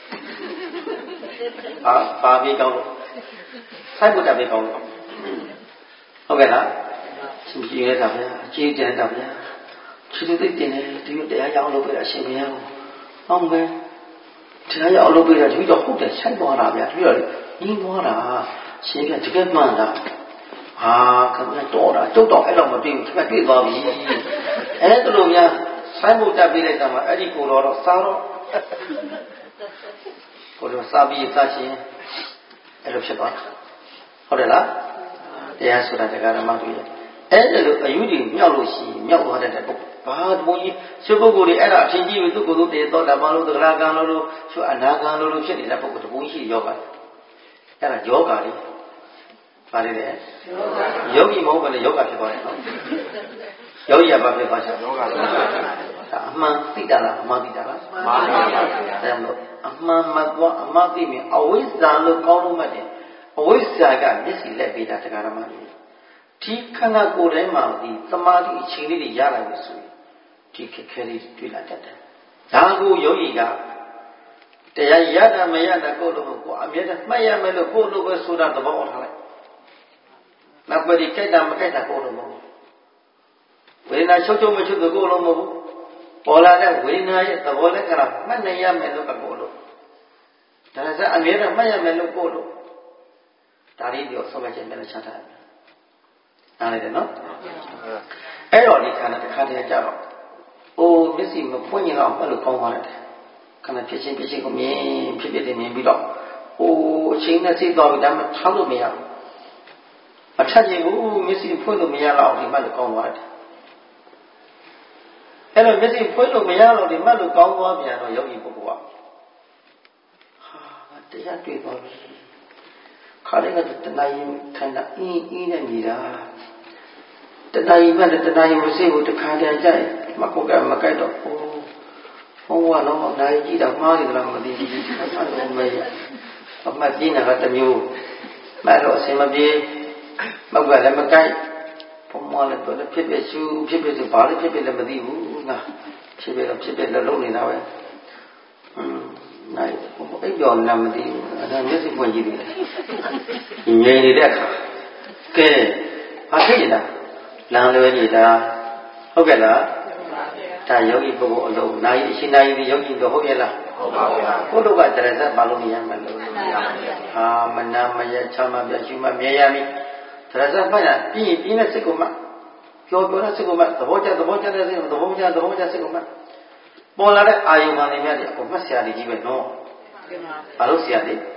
ဟာပါပြီးကောင်းလို့ဆိုင်ဖို့တက်ပြီးကောင်းလို့ဟုတ်ကဲ့လားရှင်ကြီးနေတာဗျာအကြီးကျယ်တာဗျာချစ်တဲ့တင်တယ်ဒီတရားရအောင်လုပ်ပြတာရှင်ဗျာဟုတ်ပဲတရားရအောင်လုပ်ပြတာဒီတော့ဟုတ်တယ်ဆိုင်သွားတာဗျာဒီတော့ညီးသွားတာရှင်ဗျာတကယ်မှန်တာဟာခင်ဗျာတော်တာတုတ်တော့အဲ့လိုမတွေ့ဘူးခင်ဗျာတွေ့သွားပြီအဲ့ဒါလိုများဆိုင်ဖို့တက်ပြီးလိုက်တာမှအဲ့ဒီကိုတော်တော့စားတော့ကိုတော်စားပြီးစားရှင်အဲ့လိုဖြစ်သွားတာဟုတ်တယ်လားတရားဆိုတာတရားဓမ္မတွေအဲ့ဒါလိုအယူတွေမြောက်လို့ရှိရင်မြောက်သွားတဲ့ပုဂ္ဂိုလ်ဘာဘုန်းကြီးရှုပ်ပုဂ္ဂိုလ်တွေအဲ့ဒါအထင်ကြီးပြီသူ့ကိုယ်သူတည်တော့တာဘာလို့သက္ကရာကံလို့လို့ရှုအနာကံလို့လို့ဖြစ်နေတဲ့ပုဂ္ဂိုလ်တဘုန်းကြီးယောဂအဲ့ဒါယောဂလေးပါလေတဲ့ယောဂီမဟုတ်ဘဲနဲ့ယောဂဖြစ်သွားတယ်နော်ယောဂီကဘာဖြစ်သွားချင်ယောဂဒါအမှန်သိတာလားအမှန်သိတာလားအမှန်သိတာပါဗျာဒါမို့အမှန်မှသွားအမှန်သိမြင်အဝိဇ္ဇာလို့ကောင်းလို့မှတ်တယ်အဝိဇ္ဇာကမျက်စိလက်ပေးတာတရားဓမ္မတွေဒီခန္ဓာကိုယ်ထဲမှာဒီသမာဓိအချိန်လေးတွေရလာပြီဆိုရင်ဒီခက်ခဲလေးတွေ့လာတတ်တယ်ဒါကိုယောဂီကတရားရတာမရတာကိုလို့ကိုအမြဲတမ်းမှတ်ရမယ်လို့ကိုလို့ပဲဆိုတာသဘောပေါက်ထားလိုက်နောက်ပဲဒီကြိုက်တာမကြိုက်တာကိုလို့မဟုတ်ဝေဒနာချုပ်ချုပ်မချုပ်ကိုလို့မဟုတ်ပေါ်လာတဲ့ဝေဒနာရဲ့သဘောလက္ခဏာမှတ်နိုင်ရမယ်လို့ကိုလို့ဒါဆိုအမြဲတမ်းမှတ်ရမယ်လို့ကိုလို့ဒါလေးပြောဆုံးမခြင်းနဲ့ချထားတယ်နားလည်တယ်နော်အဲ့တော့ဒီခန္ဓာတစ်ခါတည်းကြတော့အိုးမျက်စိမဖွင့်ရင်တော့အဲ့လိုကောင်းသွားတယ်ခန္ဓာဖြစ်ချင်းဖြစ်ချင်းကိုမြင်ဖြစ်ဖြစ်တင်မြင်ပြီးတော့ဟိုအချိန်နဲ့စိတ်သွားပြီးဒါမှထားလို့မရဘူးအထက်ကြီးကိုမျက်စိဖွင့်လို့မရတော့ဒီမှလို့ကောင်းသွားတယ်အဲ့တော့မျက်စိဖွင့်လို့မရတော့ဒီမှလို့ကောင်းသွားပြန်တော့ယောဂီပုဂ္ဂိုလ်ကဟာတရားတွေ့သွားပြီခါလေးကတဏှာရင်ထိုင်တာအင်းအင်းနဲ့မြည်တာတဏှာရင်မှတဏှာရင်မစိဘူးတခါတည်းကြိုက်မကုတ်ကမကြိုက်တော့ဟိုဘုံကတော့နိုင်ကြည့်တာမှားတယ်လားမသိဘူးအဲ့လိုမရအမှတ်ကြီးတာကတစ်မျိုးမှတ်တော့အစင်မပြေမဟုတ်ကလည်းမကြိုက်ဘုံမလည်းတော့ဖြစ်ဖြစ်ရှူဖြစ်ဖြစ်ဆိုဘာလို့ဖြစ်ဖြစ်လည်းမသိဘူးငါဖြစ်ဖြစ်တော့ဖြစ်ဖြစ်လည်းလုံးနေတာပဲဟွန်းနိုင်အိပ်ကျော်လည်းမသိဘူးအဲ့ဒါမျက်စိပွင့်ကြည့်တယ်ငြိမ်နေတဲ့အခါကဲဘာဖြစ်နေတာလမ်းလွဲနေတာဟုတ်ကဲ့လားဒါယောဂီပုဂ္ဂိုလ်အလုံးနိုင်အရှင်နိုင်ဒီယောဂီတော့ဟုတ်ရဲ့လားဟုတ်ပါဘူးဘုဒ္ဓကတရဇတ်ဘာလို့မရမလို့ဟာမနာမရချမ်းမပြရှုမမြဲရမည်တရဇတ်မှတ်ရပြီးရင်ပြင်းတဲ့စိတ်ကိုမှကြော်ကြော်တဲ့စိတ်ကိုမှသဘောကျသဘောကျတဲ့စိတ်ကိုသဘောကျသဘောကျစိတ်ကိုမှပေါ်လာတဲ့အာယုံမှန်တွေများတယ်ကိုမှတ်ဆရာကြီးပဲနော်ဘာလို့ဆရာလေး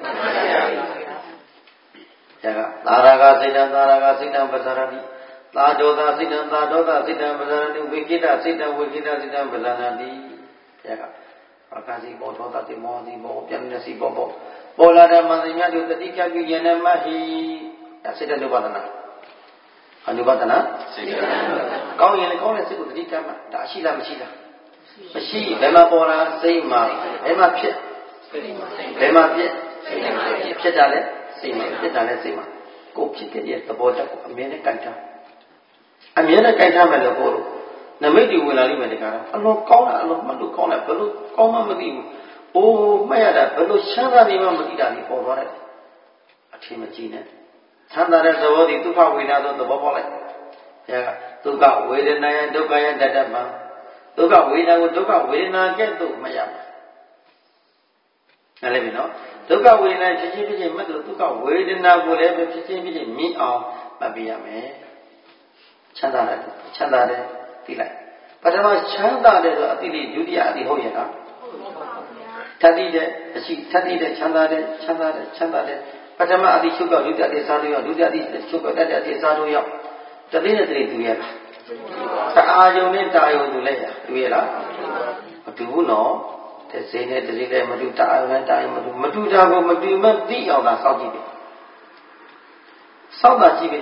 ဒါကသာရကစိတ်တံသာရကစိတ်တံပဇာရတိသာဒောသာစိတ်တံသာဒောသာစိတ်တံပဇာရတိဝိကိတစိတ်တံဝိကိတစိတ်တံပဇာရတိဒါကအာကာစီဘောဒောသတိမောတိဘောပြဏ္ဏစီဘောဘောပေါ်လာတဲ့မှန်တွေများတို့တတိကပြုဉာဏ်နဲ့မှတ်ဟိဒါစိတ်တနုပါဒနာအနုပါဒနာစိတ်တကောင်းရင်လည်းကောင်းတဲ့စိတ်ကိုတတိကမှဒါရှိလားမရှိလားမရှိဘယ်မှာပေါ်လာစိတ်မှာဘယ်မှာဖြစ်ဘယ်မှာပြည့်ဖြစ်တာလဲစိတ်မှာဖြစ်တာလဲစိတ်မှာကိုဖြစ်တဲ့သဘောတက်ကိုအမြဲတမ်းကြိုက်တာအမြဲတမ်းကြိုက်ထားမယ်လို့ပြောလို့နမိတ်တွေဝင်လာလိမ့်မယ်တကားအလုံးကောင်းတာအလုံးမှတ်လို့ကောင်းတယ်ဘယ်လိုကောင်းမှမသိဘူးအိုးမှတ်ရတာဘယ်လိုချမ်းသာနေမှမသိတာဒီပေါ်သွားတယ်အထင်မကြီးနဲ့ချမ်းသာတဲ့သဘောဒီဒုက္ခဝေဒနာဆိုသဘောပေါက်လိုက်ဒါကဒုက္ခဝေဒနာယဒုက္ခယတတ္တမဒုက္ခဝေဒနာကိုဒုက္ခဝေဒနာကဲ့သို့မရဘူးနားလည်ပြီနော်ဒုက္ခဝေဒနာဖြစ်ချင်းဖြစ်ချင်းမှတ်လို့ဒုက္ခဝေဒနာကိုလည်းပဲဖြစ်ချင်းဖြစ်ချင်းမြင်အောင်မှတ်ပြရမယ်ချမ်းသာတယ်ချမ်းသာတယ်သိလိုက်ပထမချမ်းသာတယ်ဆိုအတိဒုတိယအတိဟုတ်ရဲ့လားတတိတဲ့အရှိတတိတဲ့ချမ်းသာတယ်ချမ်းသာတယ်ချမ်းသာတယ်ပထမအတိချုပ်ကဒုတိယအတိစားလို့ရောက်ဒုတိယအတိချုပ်ကတတိယအတိစားလို့ရောက်တတိနဲ့တတိတူရလားတအားယုံနဲ့တာယုံတူလိုက်ရတူရလားမတူဘူးနော်တဲ့စိနဲ့တတိနဲ့မတူတာယုံနဲ့တာယုံမတူမတူတာကိုမတူမသိအောင်သာစောင့်ကြည့်တယ်စောင့်တာကြည့်ပဲ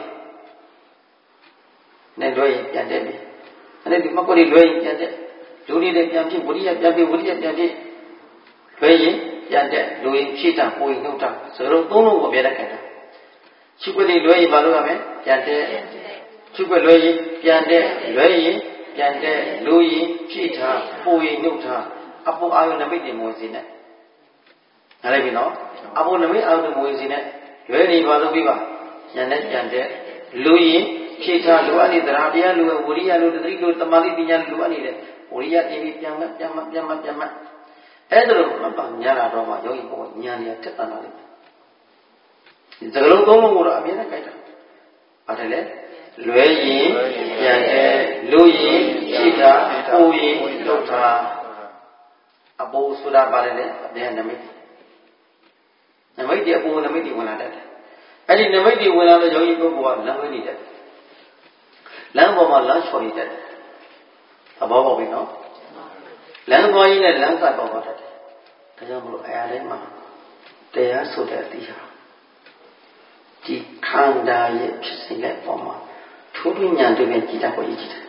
နဲ့လွှဲရင်ပြန်တက်ပြီအဲ့ဒီမကွက်လေးလွှဲရင်ပြန်တက်လူတွေလည်းပြန်ဖြစ်ဝိရိယပြန်ဖြစ်ဝိရိယပြန်ဖြစ်လွှဲရင်ပြန်တက်လူရင်ဖြည့်တာပိုရင်နှုတ်တာစရုံသုံးလုံးကိုပြလိုက်ခိုင်းတာချိကွက်လေးလွှဲရင်မလုပ်ရမယ်ပြန်တက်ချိကွက်လွှဲရင်ပြန်တက်လွှဲရင်ပြန်တက်လူရင်ဖြည့်တာပိုရင်နှုတ်တာအပေါ်အာယုနမိတ်တင်မဝင်စေနဲ့နားလည်ပြီနော်အပေါ်နမိတ်အာယုနမဝင်စေနဲ့လွှဲနေပါလို့ပြပါညနေပြန်တက်လူရင်ဖြည့်ထားလိုအပ်တဲ့တရားတရားလိုဝိရိယလိုတတိလိုတမာတိပညာလိုအပ်နေတဲ့ဝိရိယတင်ပြီးပြန်မပြန်မပြန်မပြန်မအဲ့ဒါလိုမှတ်ပါညာလာတော့မှယောဂီဘောညာနေတက်တန်လာလိမ့်မယ်ဒီစကလုံးသုံးလုံးကိုတော့အမြဲတမ်းကြိုက်တာပါတယ်လေလွဲရင်ပြန်တယ်လူရင်ဖြည့်ထားပူရင်လှုပ်ထားအပူဆိုတာပါတယ်လေအမြဲနမိတ်နမိတ်ဒီအပူနမိတ်ဒီဝင်လာတတ်တယ်အဲ့ဒီနမိတ်ဒီဝင်လာတော့ယောဂီပုဂ္ဂိုလ်ကလမ်းဝင်နေတယ်လမ်းပေါ်မှာလမ်းချော်ရတဲ့သဘောပေါက်ပြီနော်လမ်းသွားရင်းနဲ့လမ်းကပေါ်ပေါ်တတ်တယ်ဒါကြောင့်မလို့အရာတိုင်းမှာတရားဆိုတဲ့အတိဟာဒီခန္ဓာရဲ့ဖြစ်စဉ်နဲ့ပေါ်မှာထိုးထွင်းဉာဏ်တွေနဲ့ကြည်တတ်ဖို့ရည်ကြည်တယ်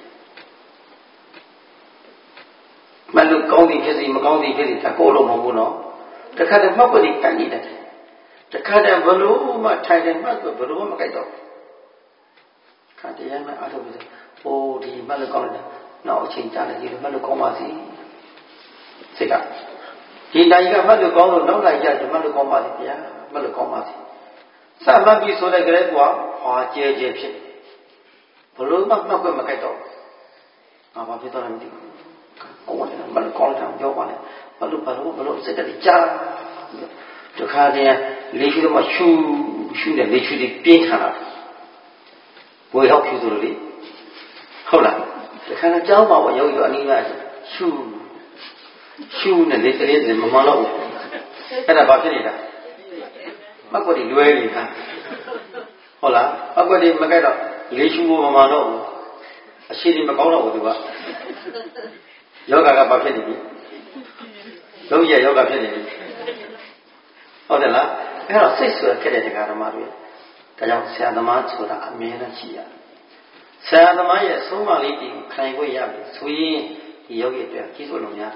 မလို့ကောင်းသည်ဖြစ်စီမကောင်းသည်ဖြစ်စီဒါကိုယ်လုံးမဟုတ်ဘူးနော်တခါတည်းမှတ်ဖို့ဒီကန်နေတယ်တခါတည်းဘလို့မှထိုင်တယ်မှတ်ဆိုဘလို့မှမကြိုက်တော့ခါတရားနဲ့အားထုတ်ပြီးဟိုဒီမှတ်လို့ကောင်းတယ်နောက်အချိန်ကြာတယ်ဒီလိုမှတ်လို့ကောင်းပါစီစိတ်ကဒီတိုင်းကမှတ်လို့ကောင်းလို့နောက်လိုက်ကြတယ်မှတ်လို့ကောင်းပါစီဗျာမှတ်လို့ကောင်းပါစီစမှတ်ပြီးဆိုတဲ့ကလေးကဟွာကျဲကျဲဖြစ်ဘလို့မှမှတ်ခွင့်မကြိုက်တော့အာဘာဖြစ်တော့လဲမသိဘူးကောင်းတယ်မှတ်လို့ကောင်းတယ်ပြောပါနဲ့မှတ်လို့ဘလို့ဘလို့စိတ်ကကြာတခါတည်းလေးရှိတော့မှရှူရှူတယ်လေးရှိပြီးပြင်းထန်လာဘွေဟောက်ဖြူဆိုလို့လေဟုတ်လားတခါတော့ကြောင်းပါဘောယောဂီတို့အနည်းငယ်ရှူရှူနဲ့လေးကလေးတွေမမတော့ဘူးအဲ့ဒါဘာဖြစ်နေတာမကွက်တွေလွဲနေတာဟုတ်လားမကွက်တွေမကြိုက်တော့လေးရှူဖို့မမတော့ဘူးအရှိတွေမကောင်းတော့ဘူးသူကယောဂကဘာဖြစ်နေပြီလုံးရယောဂဖြစ်နေပြီဟုတ်တယ်လားအဲ့တော့စိတ်ဆိုရခဲ့တဲ့တရားဓမ္မတွေဒါကြောင့်ဆရာသမားဆိုတာအမြဲတမ်းရှိရတယ်ဆရာသမားရဲ့အဆုံးအမလေးဒီခံခွင့်ရပြီဆိုရင်ဒီယောဂီအတွက်ကြီးစိုးလုံးများ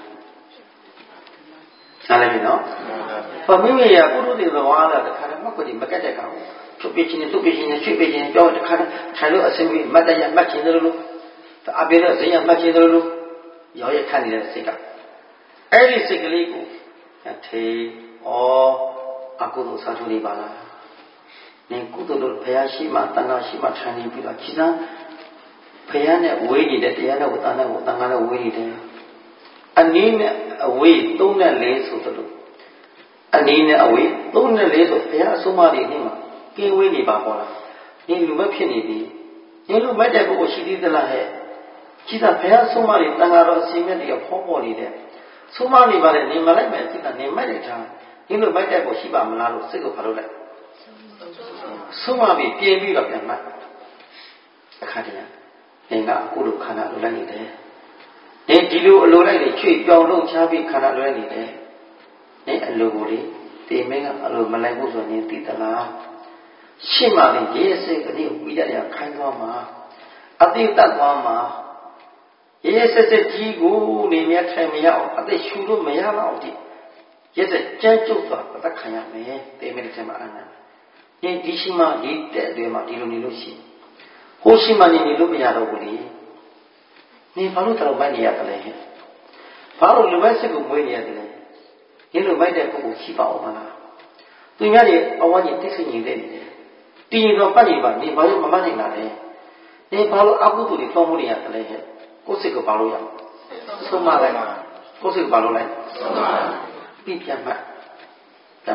နားလည်ပြီနော်ဟောမိမိရဲ့ပုရုသေသဝါဒတခါတည်းမှတ်ကိုဒီမကတ်တဲ့ကောင်ချုပ်ပြချင်းနဲ့တုတ်ပြချင်းနဲ့ရွှေ့ပြချင်းကြောင်းတခါတည်းထိုင်လို့အစင်းပြီးမတ်တရမှတ်ချင်းတယ်လို့အပြေတော့ဇင်းရမှတ်ချင်းတယ်လို့ရောရဲ့ခံနေတဲ့စိတ်ကအဲ့ဒီစိတ်ကလေးကိုထေဩအကုသိုလ်စာထုလေးပါလားနင်ကုသိုလ်တို့ဘုရားရှိမှတန်ခါရှိမှခြံနေပြီးတော့ကြည်စမ်းဘုရားနဲ့ဝေးနေတဲ့တရားနဲ့ဝတ္တနဲ့ဝတ္တငါနဲ့ဝေးနေတယ်အနည်းနဲ့အဝေးသုံးနဲ့လေးဆိုသလိုအနည်းနဲ့အဝေးသုံးနဲ့လေးဆိုဘုရားအဆုံးအမတွေနေမှာကင်းဝေးနေပါပေါ်လားနင်လူမဖြစ်နေပြီနင်လူမတဲ့ပုဂ္ဂိုလ်ရှိသေးသလားဟဲ့ကြည်စမ်းဘုရားအဆုံးအမတွေတန်ခါတော်အစီအမတွေဖောပေါ်နေတဲ့ဆုံးမနေပါလေနင်မလိုက်မယ်ကြည်စမ်းနင်မိုက်တဲ့ထားနင်လူမိုက်တဲ့ပုဂ္ဂိုလ်ရှိပါမလားလို့စိတ်ကိုဖာလို့လိုက်ဆုံးမပြီးပြင်ပြီးတော့ပြန်မှတ်အခါတည်းနင်ကကိုယ်လိုခန္ဓာလိုလိုက်နေတယ်နင်ဒီလိုအလိုလိုက်နေချွေပြောင်းလို့ချားပြီးခန္ဓာလွဲနေတယ်နင်အလိုကိုလေတေမင်းကအလိုမလိုက်ဘူးဆိုရင်သိသလားရှင်းပါလေရေးစိတ်ကလေးဝိဒရခိုင်းသွားမှာအတိတ်တက်သွားမှာရေးစစ်စစ်ကြီးကိုနေမြတ်ထိုင်မရအောင်အသက်ရှူလို့မရတော့ဒီရေးစစ်ကြမ်းကြုတ်သွားအသက်ခံရမယ်တေမင်းတစ်ချက်မှအနန္တနင်ဒီရှိမှဒီတဲ့အတွင်းမှာဒီလိုနေလို့ရှိဟိုရှိမှနေနေလို့မရတော့ဘူးလေနင်ဘာလို့တော့မိုက်နေရတယ်လဲဘာလို့လူမိုက်စစ်ကိုမွေးနေရတယ်လဲနင်လိုမိုက်တဲ့ပုဂ္ဂိုလ်ရှိပါအောင်မလားသူများတွေအဝါကြီးတိတ်ဆိတ်နေတယ်တည်ရင်တော့ပတ်နေပါနင်ဘာလို့မမနိုင်တာလဲနင်ဘာလို့အကုသိုလ်တွေတောင်းမှုနေရတယ်လဲကိုယ်စိတ်ကိုဘာလို့ရဆုံးမလိုက်ကိုယ်စိတ်ကိုဘာလို့လိုက်ဆုံးမပြီးပြန်မှတ်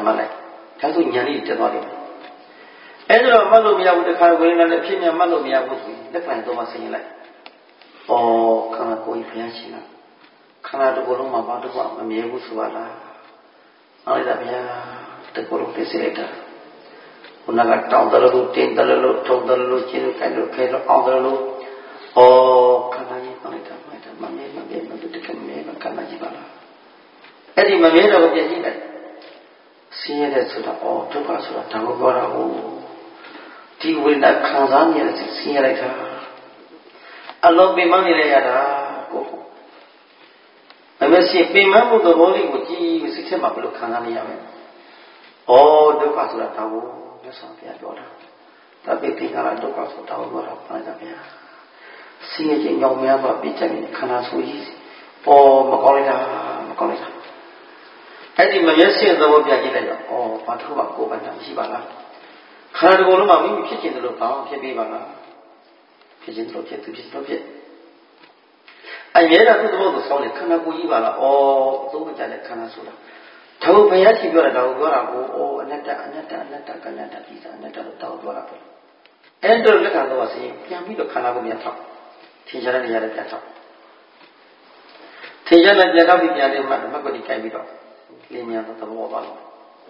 မှတ်လိုက်ဒါဆိုဉာဏ်လေးတက်သွားတယ်အဲ့ဒါတော့မှတ်လို့မရဘူးတခါဝေဒနာနဲ့ဖြစ်မြမှတ်လို့မရဘူးဆိုရင်လက်ကံတော့မှဆင်ရင်လိုက်ဩခန္ဓာကိုယ်ကြီးဘုရားရှင်ကခန္ဓာတစ်ခုလုံးမှာဘာတစ်ခုမမြဲဘူးဆိုရလားဟုတ်လားဗျာတစ်ခုလုံးသိစေလိုက်တာခုနကတောင်းတလို့တင်းတလို့ထုံတလို့ကျင်းလို့ကြိုက်လို့ခဲလို့အောင်တလို့ဩခန္ဓာကြီးပါလိုက်တာမှတ်တယ်မမြဲမမြဲမတကယ်မြဲခန္ဓာကြီးပါလားအဲ့ဒီမမြဲတော့ပြည့်ကြည့်လိုက်ဆင်းရဲတဲ့ဆိုတာဩဒုက္ခဆိုတာဒါကိုပြောတာဟုတ်ဒီဝိညာဉ်ခံစားနေရတဲ့ဆင်းရဲလိုက်တာအလုံးပင်မနေရရတာကိုကိုအမေရှိပင်မမှုသဘောလေးကိုကြည့်စိတ်ထဲမှာဘယ်လိုခံစားနေရမလဲဩဒုက္ခဆိုတာဒါကိုမြတ်စွာဘုရားပြောတာတပိဋကလာဒုက္ခဆိုတာကိုပြောတာပါကြဗျာဆင်းရဲခြင်းကြောင့်များစွာပြည့်ကျက်နေတဲ့ခန္ဓာဆိုကြီးဩမကောင်းလိုက်တာမကောင်းလိုက်တာအဲ့ဒီမမျက်စိသဘောပြကြည့်လိုက်တော့ဩဘာတစ်ခုမှကိုယ်ပိုင်တာမရှိပါလားခန္ဓာတစ်ခုလုံးမှာမိမိဖြစ်ခြင်းတို့ဘာမှဖြစ်ပေးပါလားဖြစ်ခြင်းတို့ဖြစ်သူဖြစ်တို့ဖြစ်အမြဲတမ်းသူ့သဘောကိုစောင်းနေခန္ဓာကိုယ်ကြီးပါလားဩအသုံးမကျတဲ့ခန္ဓာဆိုတာဒါကိုဘုရားရှိပြောတာဒါကိုပြောတာကိုဩအနတ္တအနတ္တအနတ္တကဏ္ဍတပိစာအနတ္တလို့တောင်းပြောတာပဲအဲ့တော့လက္ခဏာတော့ဆိုရင်ပြန်ပြီးတော့ခန္ဓာကိုပြန်ထောက်ထင်ရှားတဲ့နေရာနဲ့ပြန်ထောက်ထင်ရှားတဲ့ပြန်ထောက်ပြီးပြန်လေးမှတ်မှတ်ကိုဒီကြိုက်ပြီးတော့လင်းမြန်တော့သဘောပါလို့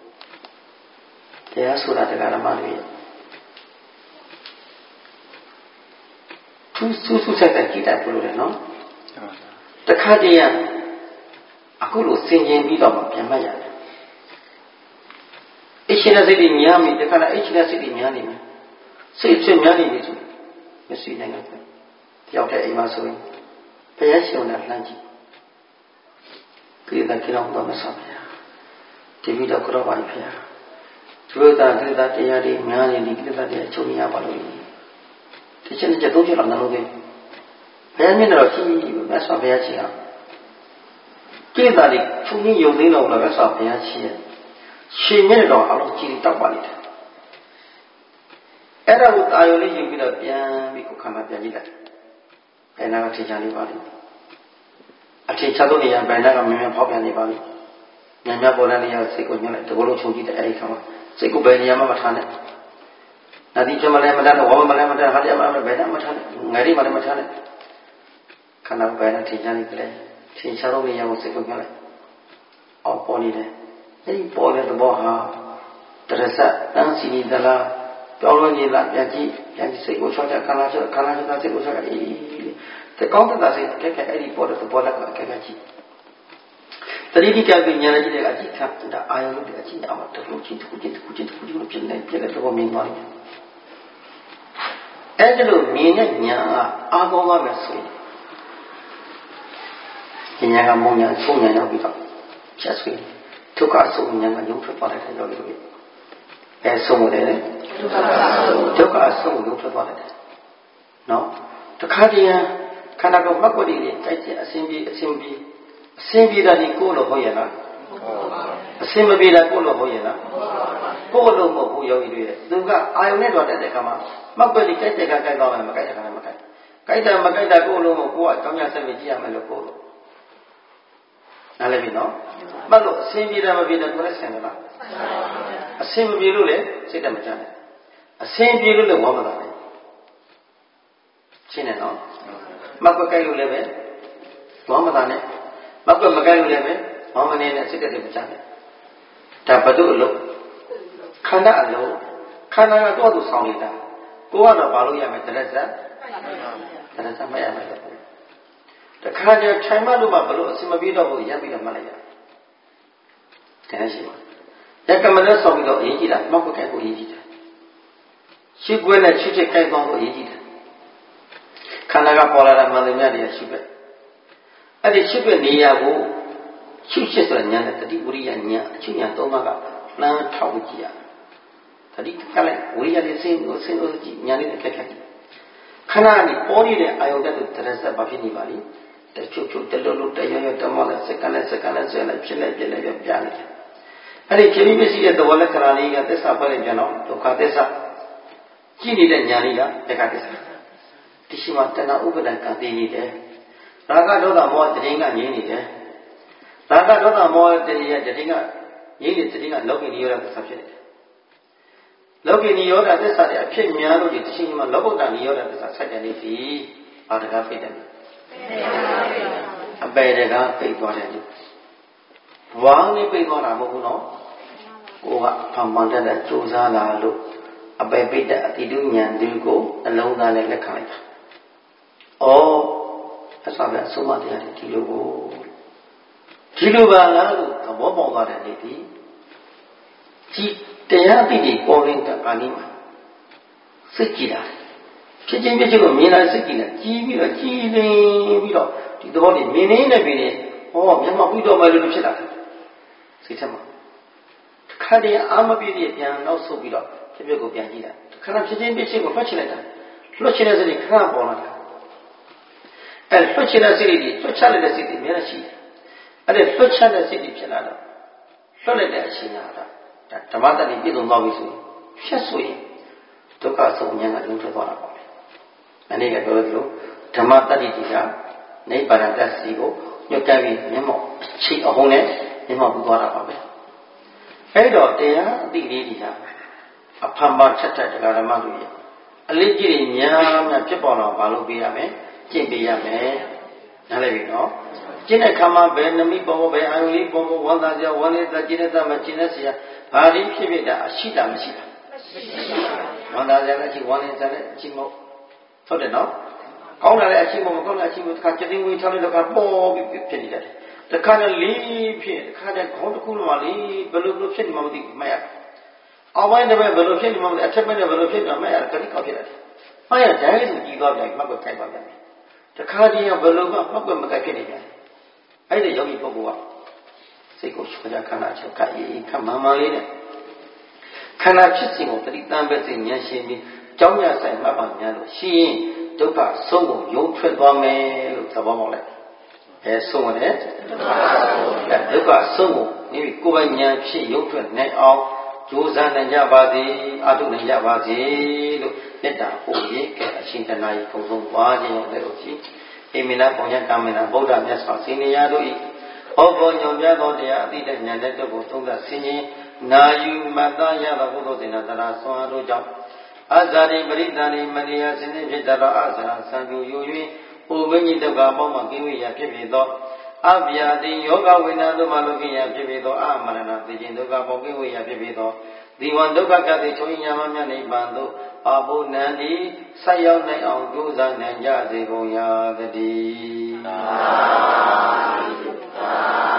တရားဆိုတာတရားဓမ္မတွေသူစူးစူးဆက်ဆက်ကြည့်တတ်လို့လည်းနော်တခါတည်းရအခုလိုစင်ကျင်ပြီးတော့မှပြန်မှတ်ရတယ်အရှင်တဲ့စိတ်ကြီးညားမိတခါတည်းအရှင်တဲ့စိတ်ကြီးညားနေမယ်စိတ်ချင်းညားနေပြီဆိုမရှိနိုင်ဘူးတယောက်တည်းအိမ်မှာဆိုရင်ဘုရားရှင်နဲ့လှမ်းကြည့်ပြည်သားကြောင်းတော့မဆောက်ဗျာဒီပြီးတော့ကြောက်ပါ့ဗျာသူတို့သားသူသားတရားတွေညားနေဒီပြည်သားတွေအချုပ်ရပါလို့ဒီချက်နဲ့ချက်သုံးချက်လောက်နှလုံးသွင်းဘုရားမြင်တော့ကြည့်ပြီးမြတ်စွာဘုရားရှင်အောင်ကိလေသာတွေချုပ်ရင်းယုံသိမ်းတော့လည်းမြတ်စွာဘုရားရှင်ရဲ့ရှင်မြင့်တော်အလုံးကြည်တောက်ပါလိမ့်တယ်အဲ့ဒါကိုတာယုံလေးယူပြီးတော့ပြန်ပြီးကိုခန္ဓာပြန်ကြည့်လိုက်ဘယ်နာကထင်ရှားနေပါလိမ့်အထင်ရှားလို့နေရဘယ်နာကမြင်မြင်ဖောက်ပြန်နေပါလိမ့်ညံ့ညံ့ပေါ်လာနေရစိတ်ကိုညှို့လိုက်တကယ်လို့ချုပ်ကြည့်တဲ့အဲ့ဒီခါမှာစိတ်ကိုဘယ်နေရာမှမထားနဲ့နာတိကျမလဲမထားနဲ့ဝါမလဲမထားဟာရမလဲဘယ်နာမထားနဲ့ငယ်လေးမလည်းမထားနဲ့ခန္ဓာဘယ်နာထင်ရှားနေကြလဲထင်ရှားလို့နေရကိုစိတ်ကိုညှို့လိုက်အော်ပေါ်နေတယ်အဲ့ဒီပေါ်တဲ့သဘောဟာတရစတန်းစီနီတလားပြောင်းလဲနေလားပြန်ကြည့်ပြန်ကြည့်စိတ်ကိုချောတဲ့ခန္ဓာချောခန္ဓာချောစိတ်ကိုချောတဲ့အေးတကောင်းတဲ့စိတ်ကဲကဲအဲ့ဒီပေါ်တဲ့သဘောလက်ကဲကဲကြည့်တတိတိကပညာနဲ့ကြည့်တဲ့အကြည့်ခပ်တာအာယုလို့တဲ့အကြည့်အောင်တလို့ကြည့်တခုကြည့်တခုကြည့်တခုကြည့်လို့ဖြစ်နေဖြစ်တဲ့သဘောမြင်သွားတယ်အဲ့ဒါလို့မြင်တဲ့ညာကအာကောင်းပါမယ်ဆိုရင်ဉာဏ်ကမုံညာဆုံးညာရောက်ပြီးတော့ချက်ဆွေးဒုက္ခဆုံးညာကရုပ်ထွက်သွားတဲ့ခါရောက်လို့အဲဆုံးတယ်ဒုက္ခဆုံးရုပ်ထွက်သွားတယ်နော်တခါတည်းခန္ဓာကိုယ်မှတ်ကိုယ်တွေတိုက်တဲ့အစဉ်ပြေအစဉ်ပြေအစဉ်ပြေတာဒီကိုယ်လို့ဟုတ်ရဲ့လားအစဉ်မပြေတာကိုယ်လို့ဟုတ်ရဲ့လားကိုယ်လို့မဟုတ်ဘူးယောဂီတွေသူကအာယုန်နဲ့တော့တက်တဲ့ခါမှာမှတ်ကိုယ်တွေတိုက်တဲ့ခါကြိုက်သွားတယ်မကြိုက်တဲ့ခါလည်းမကြိုက်ကြိုက်တယ်မကြိုက်တာကိုယ်လို့မဟုတ်ကိုယ်ကကြောင်းရဆက်ပြီးကြည့်ရမယ်လို့ကိုယ်လို့နားလည်ပြီနော်မှတ်လို့အစဉ်ပြေတာမပြေတာကိုယ်လည်းဆင်တယ်လားအစဉ်မပြေလို့လေစိတ်တမချမ်းနဲ့အစဉ်ပြေလို့လည်းဝမ်းမလာနဲ့ရှင်းတယ်နော်မကွက်ကြိုက်လို့လည်းပဲဝမ်းမလာနဲ့မကွက်မကြိုက်လို့လည်းပဲဝမ်းမနေနဲ့စိတ်တမချမ်းနဲ့ဒါဘု து အလို့ခန္ဓာအလို့ခန္ဓာကတော့သူဆောင်နေတာကိုကတော့ဘာလို့ရမယ်တရဇ္ဇတရဇ္ဇမရမယ်တခါကျထိုင်မှလို့မှဘလို့အစမပြေတော့ဘူးရပ်ပြီးတော့မှတ်လိုက်ရတဲ့ရှိပါရကမနဲ့ဆောင်ပြီးတော့အရေးကြီးတာမောက်ကွက်ကိုအရေးကြီးတယ်ရှိခွဲနဲ့ချစ်ချစ်ကြိုက်သွားဖို့အရေးကြီးတယ်ခန္ဓာကပေါ်လာတာမှန်တယ်များတယ်ရှိပဲအဲ့ဒီရှိပဲနေရာကိုရှုရှစ်ဆိုတဲ့ဉာဏ်နဲ့တတိဝိရိယဉာဏ်အချင်းဉာဏ်သုံးပါးကလမ်းထောက်ကြည့်ရတတိကလည်းဝိရိယလေးစိတ်ကိုစိတ်ကိုကြည့်ဉာဏ်လေးနဲ့ခက်ခက်ကြည့်ခဏကနေပေါ်နေတဲ့အာယုန်တဲ့တရဇ္ဇဘာဖြစ်နေပါလိတချို့ချို့တလို့လို့တရရတမောနဲ့စက္ကန့်နဲ့စက္ကန့်နဲ့ဆယ်နဲ့ဖြစ်နေဖြစ်နေပြပြနေတယ်အဲ့ဒီဖြစ်ပြီးမရှိတဲ့သဘောလက္ခဏာလေးကသစ္စာဖွဲ့နေကြတော့ဒုက္ခသစ္စာကြည့်နေတဲ့ဉာဏ်လေးကတက္ကသစ္စာဒီရှိမှတဏှာဥပဒံကသိနေတယ်ရာဂဒေါသမောဟတရင်ကငြိမ့်နေတယ်ရာဂဒေါသမောဟတရင်ကတရင်ကရင်းတဲ့တည်းကလောကိနိရောဓသစ္စာဖြစ်တယ်လောကိနိရောဓသစ္စာတွေအဖြစ်များလို့ဒီတစ်ချိန်မှာလောကုတ္တနိရောဓသစ္စာဆက်တယ်နေပြီဘာတကားဖိတ်တယ်အပေတကားပိတ်သွားတယ်ဝါးနဲ့ပိတ်သွားတာမဟုတ်ဘူးနော်ကိုကဖန်ပန်တဲ့ကြိုးစားလာလို့အပေပိတ်တဲ့အတိတုဉာဏ်ဒီကိုအလုံးသားနဲ့လက်ခံလိုက်တာဩအစပဲအဆုံးမတရားဒီလိုကိုဒီလိုပါလားလို့သဘောပေါက်သွားတဲ့နေ့ဒီဒီတရားသိတွေပေါ်ရင်ကကာနီးမှာစိတ်ကြည်တာဖြစ်ချင်းဖြစ်ချင်းကိုမြင်လာစိတ်ကြည်လာကြီးပြီးတော့ကြီးနေပြီးတော့ဒီသဘောတွေမြင်နေနေပြီးနေဟောမျက်မှောက်ပြီးတော့မှလို့ဖြစ်လာတယ်စိတ်ထဲမှာခါတည်းအာမပြည့်ပြပြန်နောက်ဆုတ်ပြီးတော့ဖြစ်ဖြစ်ကိုပြန်ကြည့်တာခဏဖြစ်ချင်းဖြစ်ချင်းကိုလွှတ်ချလိုက်တာလွှတ်ချတဲ့စိတ်ခဏပေါ်လာတာအဲလွှတ်ချတဲ့စိတ်တွေလွှတ်ချလိုက်တဲ့စိတ်တွေများရှိတယ်အဲ့ဒါလွှတ်ချတဲ့စိတ်တွေဖြစ်လာတော့လွှတ်လိုက်တဲ့အချိန်ကဒါဓမ္မတတိပြည့်စုံသွားပြီဆိုရင်ဖြတ်ဆိုရင်ဒုက္ခဆုံးဉာဏ်ကလုံးထွက်သွားတာပေါ့လေ။အဲ့ဒီကပြောလို့ဓမ္မတတိတိကနိဗ္ဗာန်တတ်စီကိုညွတ်ကပ်ပြီးမျက်မှောက်အချိအဟုန်နဲ့မျက်မှောက်ပြီးသွားတာပါပဲ။အဲ့တော့တရားအတိလေးတွေကအဖန်ပါချက်ချက်တရားဓမ္မတွေရဲ့အလေးကြီးတွေများများဖြစ်ပေါ်လာဘာလို့ပြရမလဲကျင့်ပြရမယ်နားလည်ပြီနော်ကျင့်တဲ့ခါမှာဘယ်နမိပေါ်ပေါ်ဘယ်အာယုလေးပေါ်ပေါ်ဝန္တာစရာဝန္နေတာကျင့်တဲ့မကျင့်တဲ့စရာဘာဒီဖြစ်ဖြစ်တာအရှိတာမရှိတာမရှိပါဘူးဝန္တာစရာလည်းအရှိဝန္နေတာလည်းအရှိမဟုတ်ဟုတ်တယ်နော်ကောင်းတာလည်းအရှိမဟုတ်မကောင်းတာအရှိမဟုတ်တစ်ခါကျင်းဝေးထားတဲ့ခါပေါ်ပြီးဖြစ်နေတယ်တခါနဲ့လေးဖြစ်တခါနဲ့ခေါင်းတစ်ခုလုံးကလေးဘယ်လိုလိုဖြစ်နေမှမသိမရအောက်ပိုင်းတစ်ပဲဘယ်လိုဖြစ်နေမှမသိအထက်ပိုင်းနဲ့ဘယ်လိုဖြစ်နေမှမရခဏကောက်ဖြစ်တယ်မရဒိုင်းဆိုကြည့်သွားပြန်မှတ်ကိုကြိုက်ပါပြန်တခါတည်းကဘယ်လိုမှမှတ်ကိုမကြိုက်ဖြစ်နေပြန်အဲ့ဒီယောဂီပုဂ္ဂိုလ်ကစိတ်ကိုချွတ်ကြခန္ဓာချုပ်ခအေးခမမှန်လေးနဲ့ခန္ဓာဖြစ်စဉ်ကိုတတိတံပဲသိဉာဏ်ရှင်ပြီးကြောင်းရဆိုင်မှတ်ပါများလို့ရှိရင်ဒုက္ခဆုံးကိုယုံထွက်သွားမယ်လို့သဘောပေါက်လိုက်အဲဆုံးရတယ်ဒုက္ခဆုံးကိုဒီကိုယ်ပိုင်ဉာဏ်ဖြင့်ယုံထွက်နိုင်အောင်ကြိုးစားနိုင်ကြပါစေအထုနိုင်ကြပါစေလို့မေတ္တာပို့ရေးကဲအရှင်တနာကြီးခုံဆုံးပွားခြင်းလည်းလို့ရှိအိမိနာပုံညာကာမနာဗုဒ္ဓမြတ်စွာဘုရားတို့ဤဟောပေါ်ညွန်ပြသောတရားအတိတ်ဉာဏ်တဲ့တို့ကိုသုံးသပ်ဆင်ခြင်နာယူမတ္တရသောဘုဒ္ဓသေနတရာဆွမ်းတို့ကြောင့်အဇာတိပရိသန္တိမနိယစင်ဖြစ်သောအဇာစံပြုယူ၍အိုမင်းကြီးဒုက္ခပေါင်းမှကိဝိယဖြစ်ဖြစ်သောအဗျာတိယောဂဝိနာတို့မှလောကိယဖြစ်ဖြစ်သောအမရဏသိခြင်းဒုက္ခပေါင်းကိဝိယဖြစ်ဖြစ်သောဒီဝံဒုက္ခကတိချုံညာမမြတ်နိဗ္ဗာန်သို့အဘုနန္တိဆက်ရောက်နိုင်အောင်ကြိုးစားနိုင်ကြစေကုန်ရာတည်း